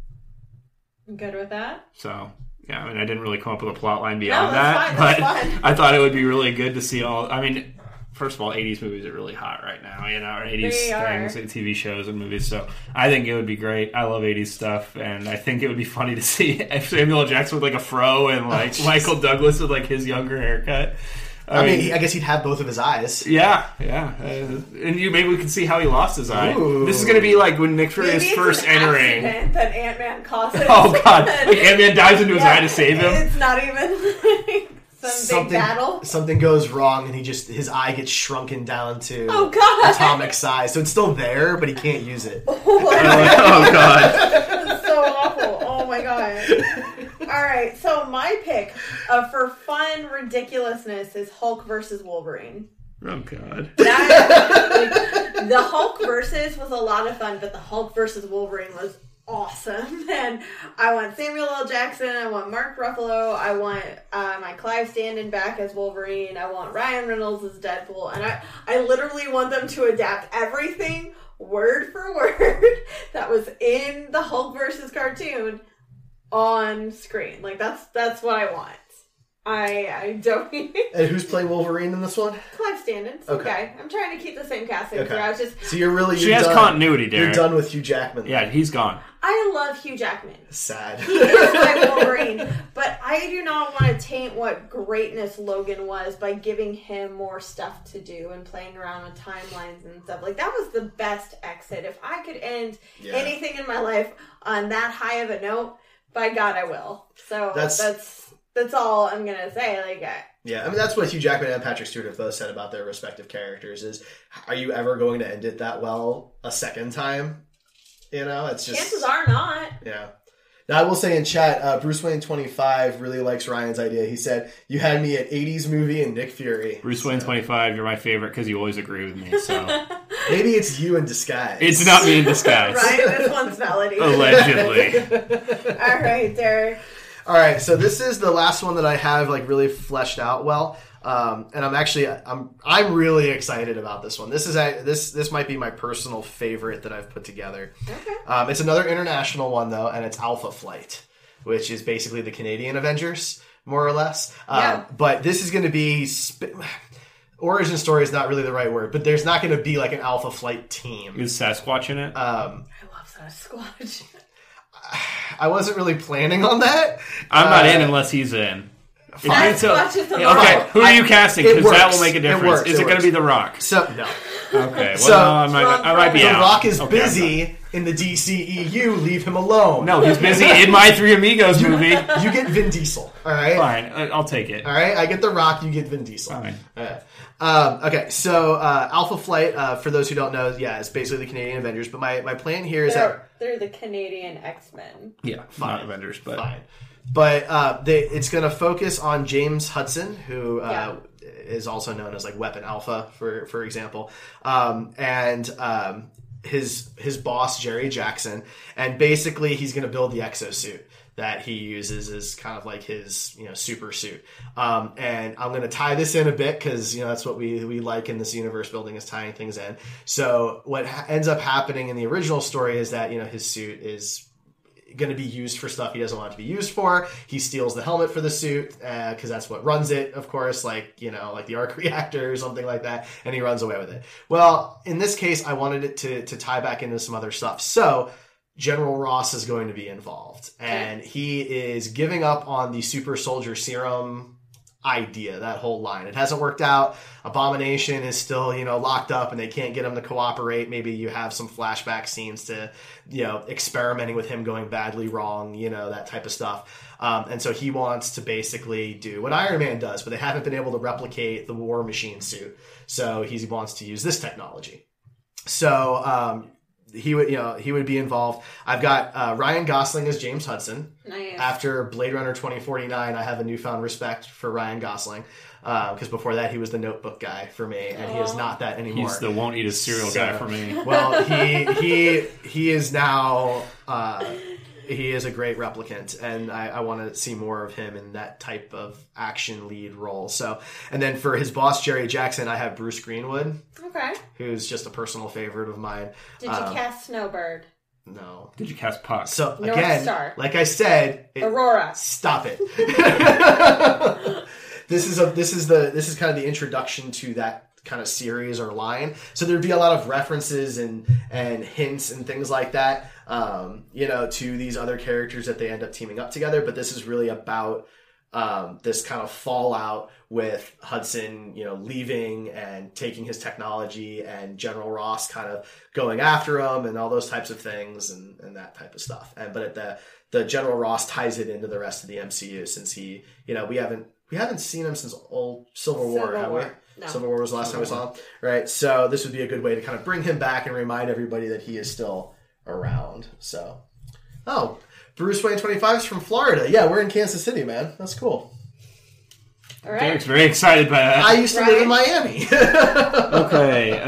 I'm good with that. So. Yeah, I didn't really come up with a plot line No, beyond that's that, fine. I thought it would be really good to see all. First of all, 80s movies are really hot right now, or 80s things, like TV shows and movies. So I think it would be great. I love 80s stuff, and I think it would be funny to see Samuel L. Jackson with a fro and Michael Douglas with his younger haircut. I mean, I guess he'd have both of his eyes. Yeah. And maybe we can see how he lost his eye. Ooh. This is going to be like when Nick Fury is first entering. That Ant-Man causes. Oh God! Ant-Man dives into his eye to save him. It's not even some big battle. Something goes wrong, and his eye gets shrunken down to atomic size. So it's still there, but he can't use it. Oh God! That's so awful. Oh my God. All right, so my pick for fun ridiculousness is Hulk versus Wolverine. Oh God! The Hulk versus was a lot of fun, but the Hulk versus Wolverine was awesome. And I want Samuel L. Jackson. I want Mark Ruffalo. I want my Clive Standen back as Wolverine. I want Ryan Reynolds as Deadpool, and I literally want them to adapt everything word for word that was in the Hulk versus cartoon on screen. That's what I want. I don't. And who's playing Wolverine in this one? Clive Standen. Okay. I'm trying to keep the same casting throughout. So you're she has continuity, Derek. You're done with Hugh Jackman. Yeah, he's gone. I love Hugh Jackman. Sad. He is my Wolverine, but I do not want to taint what greatness Logan was by giving him more stuff to do and playing around with timelines and stuff. That was the best exit. If I could end anything in my life on that high of a note, by God, I will. So that's all I'm gonna say. Yeah, that's what Hugh Jackman and Patrick Stewart have both said about their respective characters. Is, are you ever going to end it that well a second time? It's just chances are not. Yeah. Now I will say in chat, Bruce Wayne 25 really likes Ryan's idea. He said, "You had me at 80s movie and Nick Fury." Bruce Wayne 25, you're my favorite because you always agree with me. So maybe it's you in disguise. It's not me in disguise. Ryan, this one's validated. Allegedly. All right, Derek. All right, so this is the last one that I have really fleshed out well, and I'm really excited about this one. This might be my personal favorite that I've put together. Okay. It's another international one though, and it's Alpha Flight, which is basically the Canadian Avengers, more or less. But this is going to be origin story is not really the right word, but there's not going to be an Alpha Flight team. Is Sasquatch in it? I love Sasquatch. I wasn't really planning on that. I'm not in unless he's in. Sasquatch is the okay, who are you casting? Because that will make a difference. Is it going to be The Rock? So no. Okay, well, I might be out. The Rock is busy in the DCEU. Leave him alone. No, he's busy in my Three Amigos movie. You get Vin Diesel. All right. Fine, I'll take it. All right, I get The Rock. You get Vin Diesel. Fine. All right. Okay, so Alpha Flight, for those who don't know, it's basically the Canadian Avengers. But my plan here is they're the Canadian X-Men. Yeah, fine. Not Avengers, but fine. But it's going to focus on James Hudson, who is also known as like Weapon Alpha, for example, and his boss Jerry Jackson, and basically he's going to build the exosuit that he uses as kind of like his super suit. And I'm going to tie this in a bit because that's what we like in this universe building, is tying things in. So what ends up happening in the original story is that his suit is going to be used for stuff he doesn't want it to be used for. He steals the helmet for the suit because that's what runs it, of course, like the arc reactor or something like that, and he runs away with it. Well, in this case, I wanted it to tie back into some other stuff. So General Ross is going to be involved, and he is giving up on the super soldier serum idea, that whole line. It hasn't worked out. Abomination is still, locked up and they can't get him to cooperate. Maybe you have some flashback scenes to, experimenting with him going badly wrong, that type of stuff. And so he wants to basically do what Iron Man does, but they haven't been able to replicate the War Machine suit. So he wants to use this technology. So, he would be involved. I've got Ryan Gosling as James Hudson. Nice. After Blade Runner 2049, I have a newfound respect for Ryan Gosling because before that he was the Notebook guy for me, and he is not that anymore. He's the won't eat a cereal guy for me. Well, he is now. He is a great replicant, and I want to see more of him in that type of action lead role. So, and then for his boss, Jerry Jackson, I have Bruce Greenwood. Okay. Who's just a personal favorite of mine. Did you cast Snowbird? No. Did you cast Puck? So, North again, Star. like I said... Aurora. Stop it. This is kind of the introduction to that kind of series or line. So there'd be a lot of references and hints and things like that, to these other characters that they end up teaming up together. But this is really about this kind of fallout with Hudson, leaving and taking his technology, and General Ross kind of going after him and all those types of things and that type of stuff. But the General Ross ties it into the rest of the MCU, since he, we haven't seen him since old Civil War, have we? No. Civil War was the last time we saw him, right? So this would be a good way to kind of bring him back and remind everybody that he is still around. So, Bruce Wayne 25 is from Florida. Yeah, we're in Kansas City, man. That's cool. All right. Derek's very excited by that. I used to live in Miami. Okay.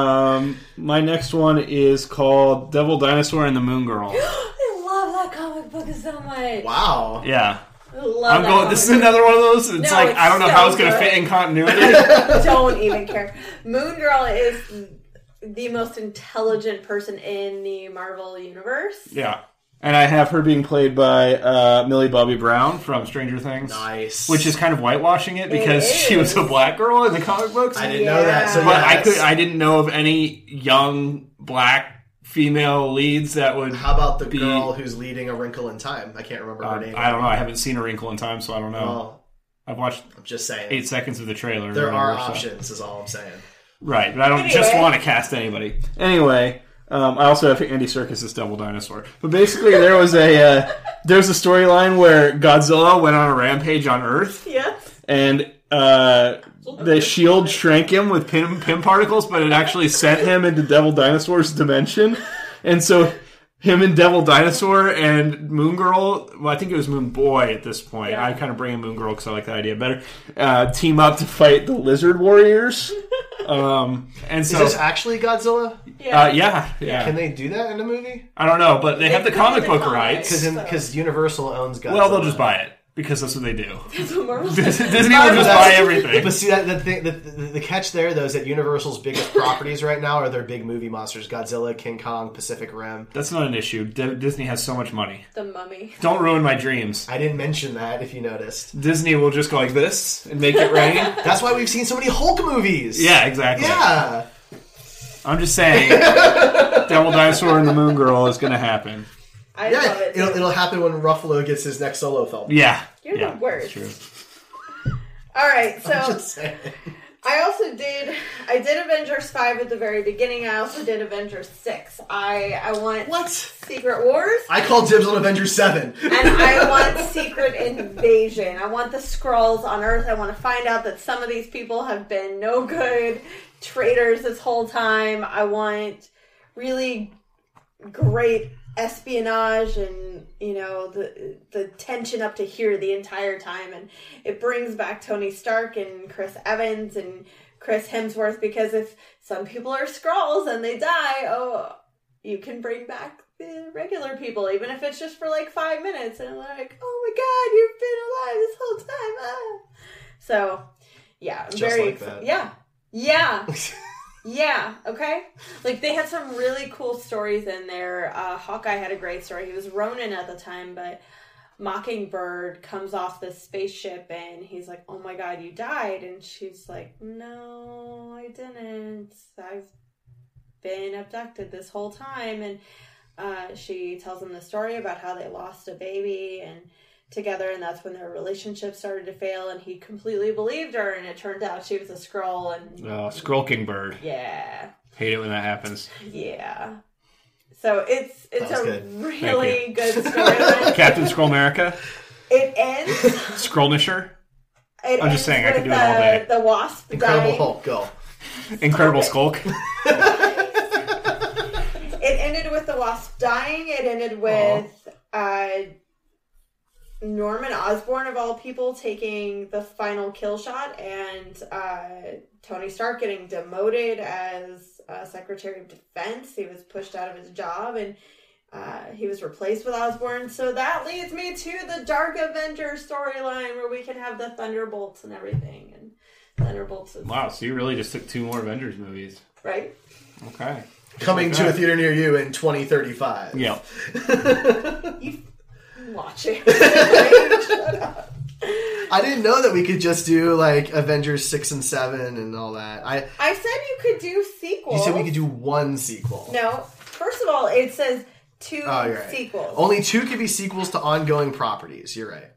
My next one is called Devil Dinosaur and the Moon Girl. I love that comic book so much. Wow. Yeah. I love that. This is another one of those. It's like, I don't know how it's going to fit in continuity. Don't even care. Moon Girl is the most intelligent person in the Marvel universe. Yeah. And I have her being played by Millie Bobby Brown from Stranger Things. Nice. Which is kind of whitewashing it because she was a black girl in the comic books. I didn't know that. So but I didn't know of any young black female leads that would. How about the girl who's leading A Wrinkle in Time? I can't remember her name. I don't know. I haven't seen A Wrinkle in Time, so I don't know. Well, I've watched I'm just saying 8 seconds of the trailer. There are options, is all I'm saying. Right, but I don't just want to cast anybody. Anyway, I also have Andy Serkis as Devil Dinosaur. But basically, there was a storyline where Godzilla went on a rampage on Earth. Yes. And the shield shrank him with Pym particles, but it actually sent him into Devil Dinosaur's dimension. And so him and Devil Dinosaur and Moon Girl, well, I think it was Moon Boy at this point. Yeah. I kind of bring in Moon Girl because I like the idea better. Team up to fight the Lizard Warriors. And so, is this actually Godzilla? Yeah. Can they do that in the movie? I don't know, but they have the comic book rights. Because Universal owns Godzilla. Well, they'll just buy it. Because that's what they do. That's what Marvel Disney will just buy everything. But see, the catch there, though, is that Universal's biggest properties right now are their big movie monsters. Godzilla, King Kong, Pacific Rim. That's not an issue. Disney has so much money. The Mummy. Don't ruin my dreams. I didn't mention that, if you noticed. Disney will just go like this and make it rain. That's why we've seen so many Hulk movies. Yeah, exactly. Yeah. I'm just saying, Devil Dinosaur and the Moon Girl is going to happen. I love it. It'll happen when Ruffalo gets his next solo film. Yeah. You're the worst. True. All right, so I'm just saying. I did Avengers 5 at the very beginning. I also did Avengers 6. I want Secret Wars. I call dibs on Avengers 7. And I want Secret Invasion. I want the Skrulls on Earth. I want to find out that some of these people have been no good traitors this whole time. I want really great espionage and, you know, the tension up to here the entire time. And it brings back Tony Stark and Chris Evans and Chris Hemsworth, because if some people are Skrulls and they die, you can bring back the regular people, even if it's just for like 5 minutes. And like, oh my God, you've been alive this whole time. So, yeah, I'm just very like excited. that. Yeah. Yeah, okay? Like, they had some really cool stories in there. Hawkeye had a great story. He was Ronin at the time, but Mockingbird comes off this spaceship, and he's like, oh my God, you died. And she's like, no, I didn't. I've been abducted this whole time. And she tells him the story about how they lost a baby and together, and that's when their relationship started to fail, and he completely believed her, and it turned out she was a Skrull. And Skrull-Kingbird. Yeah. Hate it when that happens. Yeah. So it's a good. really good storyline. Captain Skrull America? It ends... Skrullnisher? I'm just saying, I could do it all day. The Wasp Incredible dying. Hulk, go. Incredible Skulk. It ended with the Wasp dying. It ended with Norman Osborn, of all people, taking the final kill shot, and Tony Stark getting demoted as Secretary of Defense. He was pushed out of his job, and he was replaced with Osborn. So that leads me to the Dark Avengers storyline, where we can have the Thunderbolts and everything. And Thunderbolts is... Wow, so you really just took 2 more Avengers movies. Right? Okay. Coming to a theater near you in 2035. Yeah. You watch it. Shut up. I didn't know that we could just do like Avengers 6 and 7 and all that. I said you could do sequels. You said we could do 1 sequel. No. First of all, it says 2 you're right. sequels. Only 2 could be sequels to ongoing properties. You're right.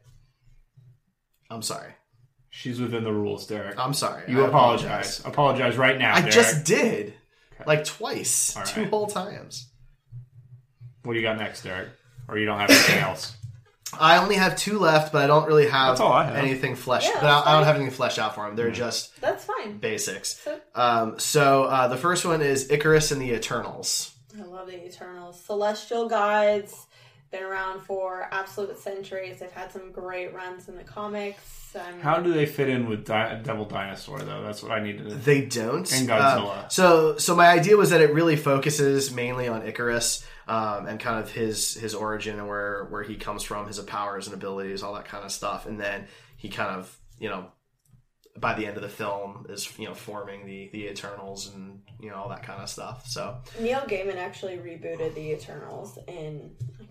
I'm sorry. She's within the rules, Derek. I'm sorry. You I apologize. Apologize right now, Derek. I just did. Okay. Like twice. All right. 2 whole times. What do you got next, Derek? Or you don't have anything else? I only have 2 left, but I don't really have, That's all I have. anything fleshed. Yeah, but I don't have anything fleshed out for them. They're just That's fine. basics. So- So the first one is Icarus and the Eternals. I love the Eternals. Celestial gods. Been around for absolute centuries. They've had some great runs in the comics. How do they fit in with Devil Dinosaur, though? That's what I need to... They don't. And Godzilla. So my idea was that it really focuses mainly on Icarus and kind of his origin and where he comes from, his powers and abilities, all that kind of stuff. And then he kind of, by the end of the film is, forming the Eternals and, all that kind of stuff. So Neil Gaiman actually rebooted the Eternals in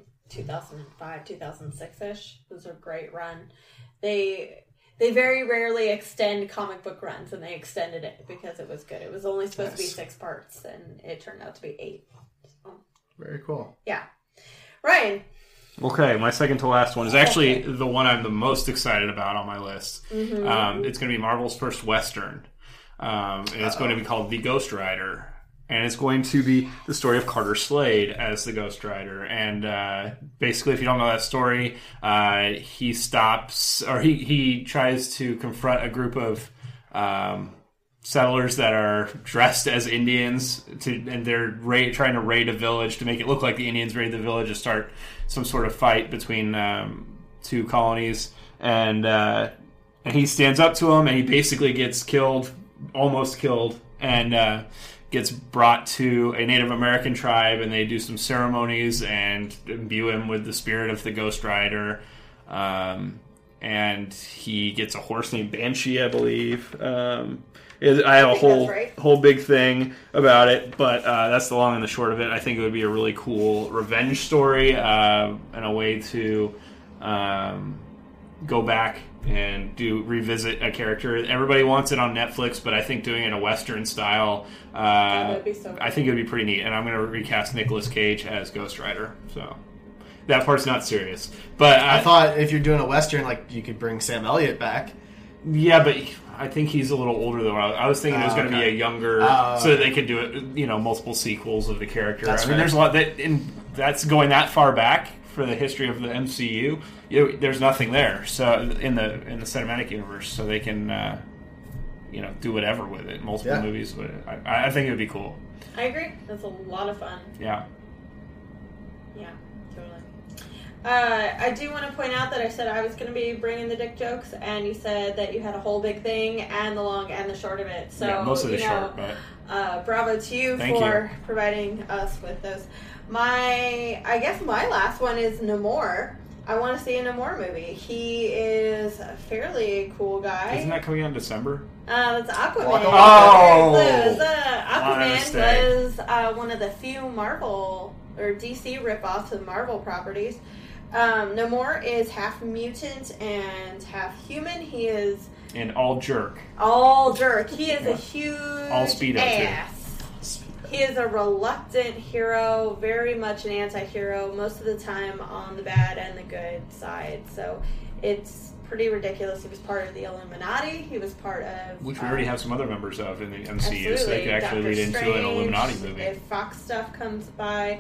2005, 2006-ish. It was a great run. They very rarely extend comic book runs, and they extended it because it was good. It was only supposed to be 6 parts, and it turned out to be 8. So, very cool. yeah. Ryan. Okay, my second to last one is actually the one I'm the most excited about on my list. Mm-hmm. It's going to be Marvel's first Western. And it's going to be called The Ghost Rider. And it's going to be the story of Carter Slade as the Ghost Rider. And basically, if you don't know that story, he stops, or he tries to confront a group of settlers that are dressed as Indians, and they're trying to raid a village to make it look like the Indians raid the village and start some sort of fight between 2 colonies. And he stands up to them, and he basically gets killed, almost killed, and gets brought to a Native American tribe, and they do some ceremonies and imbue him with the spirit of the Ghost Rider. And he gets a horse named Banshee, I believe. I have a whole big thing about it, but that's the long and the short of it. I think it would be a really cool revenge story and a way to go back and revisit a character. Everybody wants it on Netflix, but I think doing it in a Western style, That'd be so cool. I think it would be pretty neat. And I'm going to recast Nicolas Cage as Ghost Rider. So that part's not serious. But I thought if you're doing a Western, like you could bring Sam Elliott back. Yeah, but I think he's a little older than I was thinking. It was going to be a younger, so that they could do it. Multiple sequels of the character. That's fair. There's a lot that's going that far back for the history of the MCU. There's nothing there. So in the cinematic universe, so they can do whatever with it. Multiple movies with it. I think it would be cool. I agree. That's a lot of fun. Yeah. Yeah, totally. I do want to point out that I said I was going to be bringing the dick jokes, and you said that you had a whole big thing and the long and the short of it. So, yeah, most of the short, but bravo to you for providing us with those. I guess my last one is Namor. I want to see a Namor movie. He is a fairly cool guy. Isn't that coming out in December? It's Aquaman. Oh! Aquaman was one of the few Marvel or DC ripoffs of Marvel properties. Namor is half mutant and half human. He is... And all jerk. All jerk. He is a huge all speedo ass. He is a reluctant hero, very much an anti-hero, most of the time on the bad and the good side. So it's pretty ridiculous. He was part of the Illuminati. He was part of... Which we already have some other members of in the MCU, absolutely. so they could actually lead into an Illuminati movie. If Fox stuff comes by.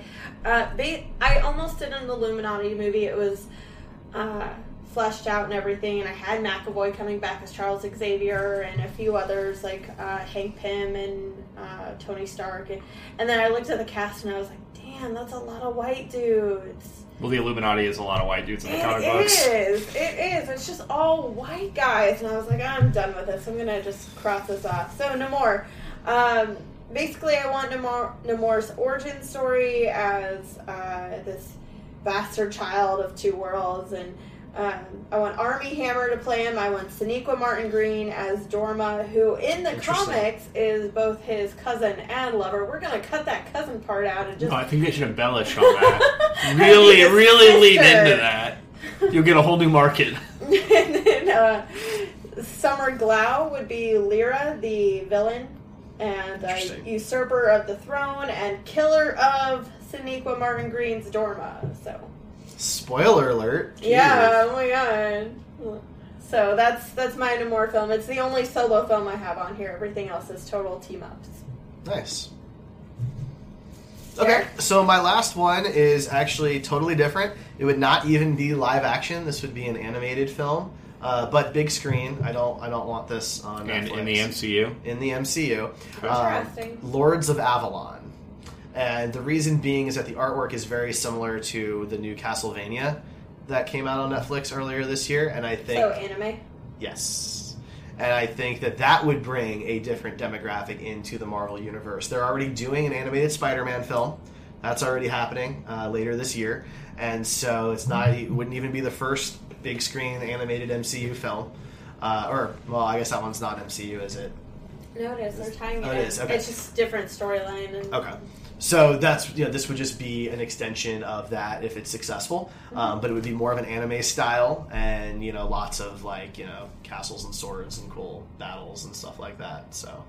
I almost did an Illuminati movie. It was fleshed out and everything, and I had McAvoy coming back as Charles Xavier and a few others like Hank Pym and Tony Stark. And then I looked at the cast and I was like, damn, that's a lot of white dudes. Well, the Illuminati is a lot of white dudes in the comic books. It is. It's just all white guys. And I was like, I'm done with this. I'm going to just cross this off. So, Namor. Basically, I want Namor's origin story as this bastard child of two worlds. And I want Armie Hammer to play him. I want Sonequa Martin Green as Dorma, who in the comics is both his cousin and lover. We're going to cut that cousin part out and just... No, I think they should embellish on that. really lean into that. You'll get a whole new market. And then Summer Glau would be Lyra, the villain, and usurper of the throne and killer of Sonequa Martin Green's Dorma. So... Spoiler alert. Jeez. Yeah, oh my god. So that's my Namor film. It's the only solo film I have on here. Everything else is total team-ups. Nice. Okay, so my last one is actually totally different. It would not even be live action. This would be an animated film, but big screen. I don't want this on Netflix. In the MCU? In the MCU. Interesting. Lords of Avalon. And the reason being is that the artwork is very similar to the new Castlevania that came out on Netflix earlier this year, and I think... So, anime? Yes. And I think that would bring a different demographic into the Marvel Universe. They're already doing an animated Spider-Man film. That's already happening later this year. And so it wouldn't even be the first big screen animated MCU film. I guess that one's not MCU, is it? No, it is. They're tying it in. It is. Okay. It's just different storyline. Okay. So this would just be an extension of that if it's successful, but it would be more of an anime style, and lots of castles and swords and cool battles and stuff like that. So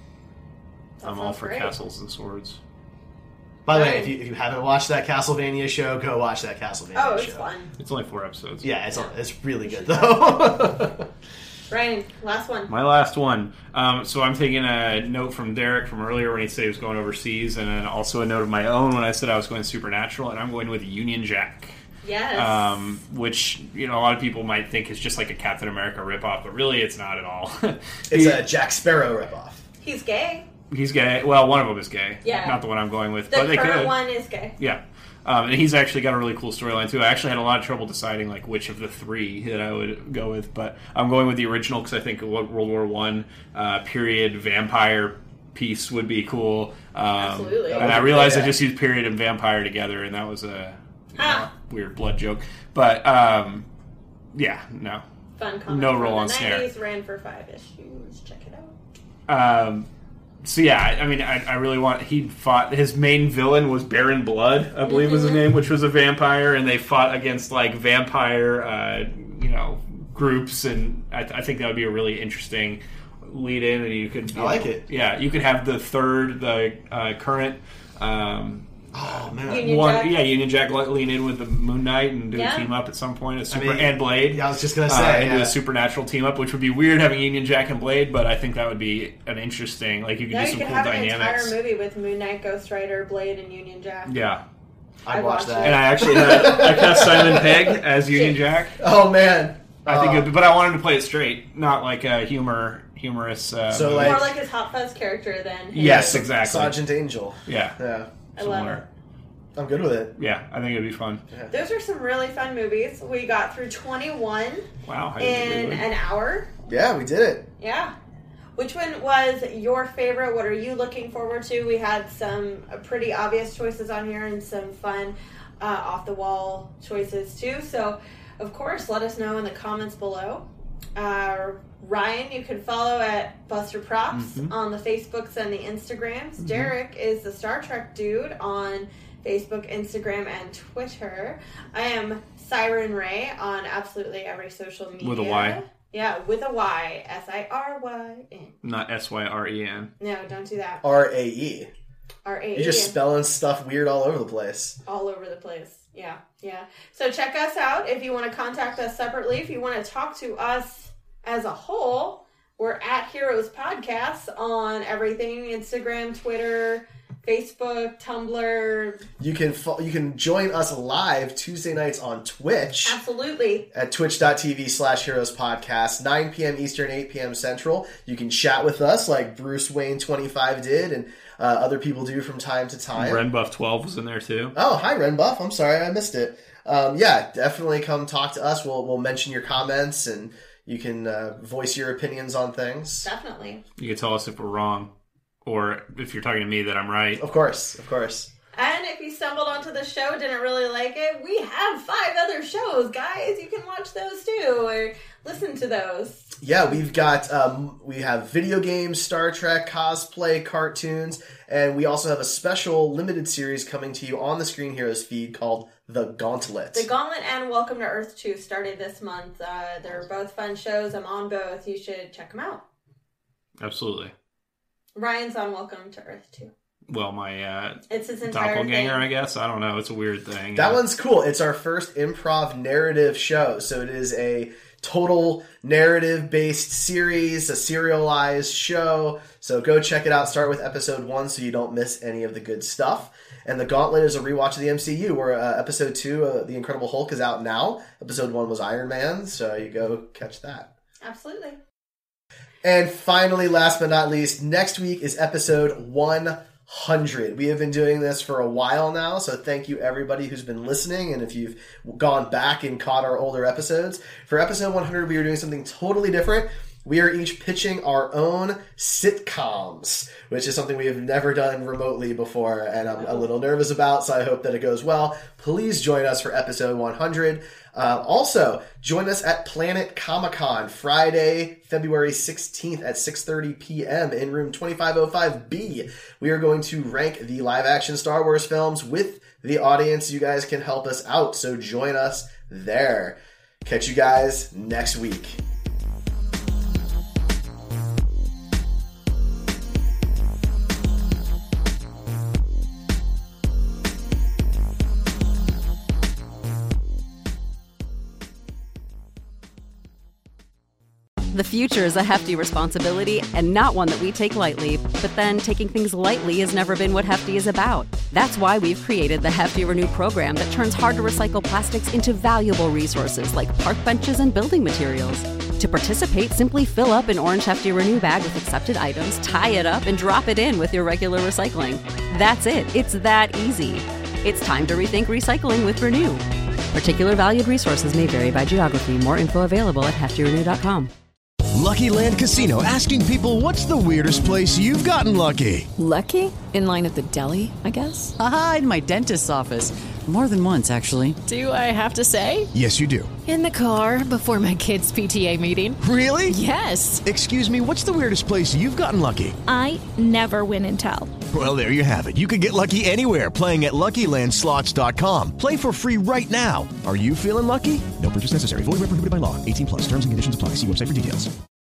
I'm all for castles and swords. By the way, if you haven't watched that Castlevania show, go watch that Castlevania show. Oh, it's fun. It's only 4 episodes. Yeah, it's really good though. Ryan, last one. My last one. So I'm taking a note from Derek from earlier when he said he was going overseas, and then also a note of my own when I said I was going Supernatural, and I'm going with Union Jack. Yes. Which, a lot of people might think is just like a Captain America ripoff, but really it's not at all. It's a Jack Sparrow ripoff. He's gay. He's gay. Well, one of them is gay. Yeah. Not the one I'm going with. The but they current could. one is gay. Yeah. And he's actually got a really cool storyline, too. I actually had a lot of trouble deciding which of the 3 that I would go with, but I'm going with the original because I think World War I period vampire piece would be cool. Absolutely. And I realized I just used period and vampire together, and that was a weird blood joke. But, no. Fun comment. No roll on the snare. 90s ran for 5 issues. Check it out. So yeah, I really want... He fought... His main villain was Baron Blood, I believe was his name, which was a vampire, and they fought against, vampire, groups, and I think that would be a really interesting lead-in, and you could... I like it. Yeah, you could have the current... oh, man. Union Jack lean in with the Moon Knight and do a team-up at some point. And Blade. Yeah, I was just going to say. Do a Supernatural team-up, which would be weird having Union Jack and Blade, but I think that would be an interesting... you could do some cool dynamics. You could have an entire movie with Moon Knight, Ghost Rider, Blade, and Union Jack. Yeah. I'd watch that. And I actually I cast Simon Pegg as Union Jack. Oh, man. I think but I wanted to play it straight, not like a humorous... more like his Hot Fuzz character than his... Yes, exactly. Sergeant Angel. Yeah. I love it. I'm good with it. Yeah, I think it'd be fun. Yeah. Those are some really fun movies. We got through 21 Wow. in an hour. Yeah, we did it. Yeah. Which one was your favorite? What are you looking forward to? We had some pretty obvious choices on here and some fun off-the-wall choices too. So, of course, let us know in the comments below. Ryan, you can follow at Buster Props on the Facebooks and the Instagrams. Derek is the Star Trek dude on Facebook, Instagram, and Twitter. I am Siren Ray on absolutely every social media. With a Y. Yeah, with a Y. S-I-R-Y-N. Not S-Y-R-E-N. No, don't do that. R-A-E. R-A-E. You're just spelling stuff weird all over the place. All over the place. Yeah. So check us out if you want to contact us separately. If you want to talk to us as a whole, we're at Heroes Podcasts on everything. Instagram, Twitter, Facebook, Tumblr. You can join us live Tuesday nights on Twitch. Absolutely. At twitch.tv/Heroes Podcast, 9 p.m. Eastern, 8 p.m. Central. You can chat with us like Bruce Wayne 25 did and other people do from time to time. Renbuff 12 was in there too. Oh, hi Renbuff. I'm sorry I missed it. Yeah, definitely come talk to us. We'll mention your comments and you can voice your opinions on things. Definitely. You can tell us if we're wrong. Or if you're talking to me, that I'm right. Of course. And if you stumbled onto the show, didn't really like it, we have 5 other shows, guys. You can watch those too, or listen to those. Yeah, we've got, we have video games, Star Trek, cosplay, cartoons, and we also have a special limited series coming to you on the Screen Heroes feed called The Gauntlet. The Gauntlet and Welcome to Earth 2 started this month. They're both fun shows. I'm on both. You should check them out. Absolutely. Ryan's on Welcome to Earth 2. Well, my it's his entire doppelganger, thing. I guess. I don't know. It's a weird thing. That one's cool. It's our first improv narrative show. So it is a total narrative-based series, a serialized show. So go check it out. Start with episode 1 so you don't miss any of the good stuff. And The Gauntlet is a rewatch of the MCU where episode 2, The Incredible Hulk, is out now. Episode 1 was Iron Man, so you go catch that. Absolutely. And finally, last but not least, next week is episode 100. We have been doing this for a while now, so thank you everybody who's been listening, and if you've gone back and caught our older episodes. For episode 100, we are doing something totally different. We are each pitching our own sitcoms, which is something we have never done remotely before, and I'm a little nervous about, so I hope that it goes well. Please join us for episode 100. Also, join us at Planet Comic-Con Friday, February 16th at 6:30 p.m. in room 2505B. We are going to rank the live-action Star Wars films with the audience. You guys can help us out, so join us there. Catch you guys next week. The future is a hefty responsibility and not one that we take lightly, but then taking things lightly has never been what Hefty is about. That's why we've created the Hefty Renew program that turns hard-to-recycle plastics into valuable resources like park benches and building materials. To participate, simply fill up an orange Hefty Renew bag with accepted items, tie it up, and drop it in with your regular recycling. That's it. It's that easy. It's time to rethink recycling with Renew. Particular valued resources may vary by geography. More info available at heftyrenew.com. Lucky Land Casino, asking people, what's the weirdest place you've gotten lucky? Lucky? In line at the deli, I guess? Aha, in my dentist's office. More than once, actually. Do I have to say? Yes, you do. In the car before my kids' PTA meeting. Really? Yes. Excuse me, what's the weirdest place you've gotten lucky? I never win and tell. Well, there you have it. You can get lucky anywhere, playing at LuckyLandSlots.com. Play for free right now. Are you feeling lucky? No purchase necessary. Void where prohibited by law. 18+. Terms and conditions apply. See website for details.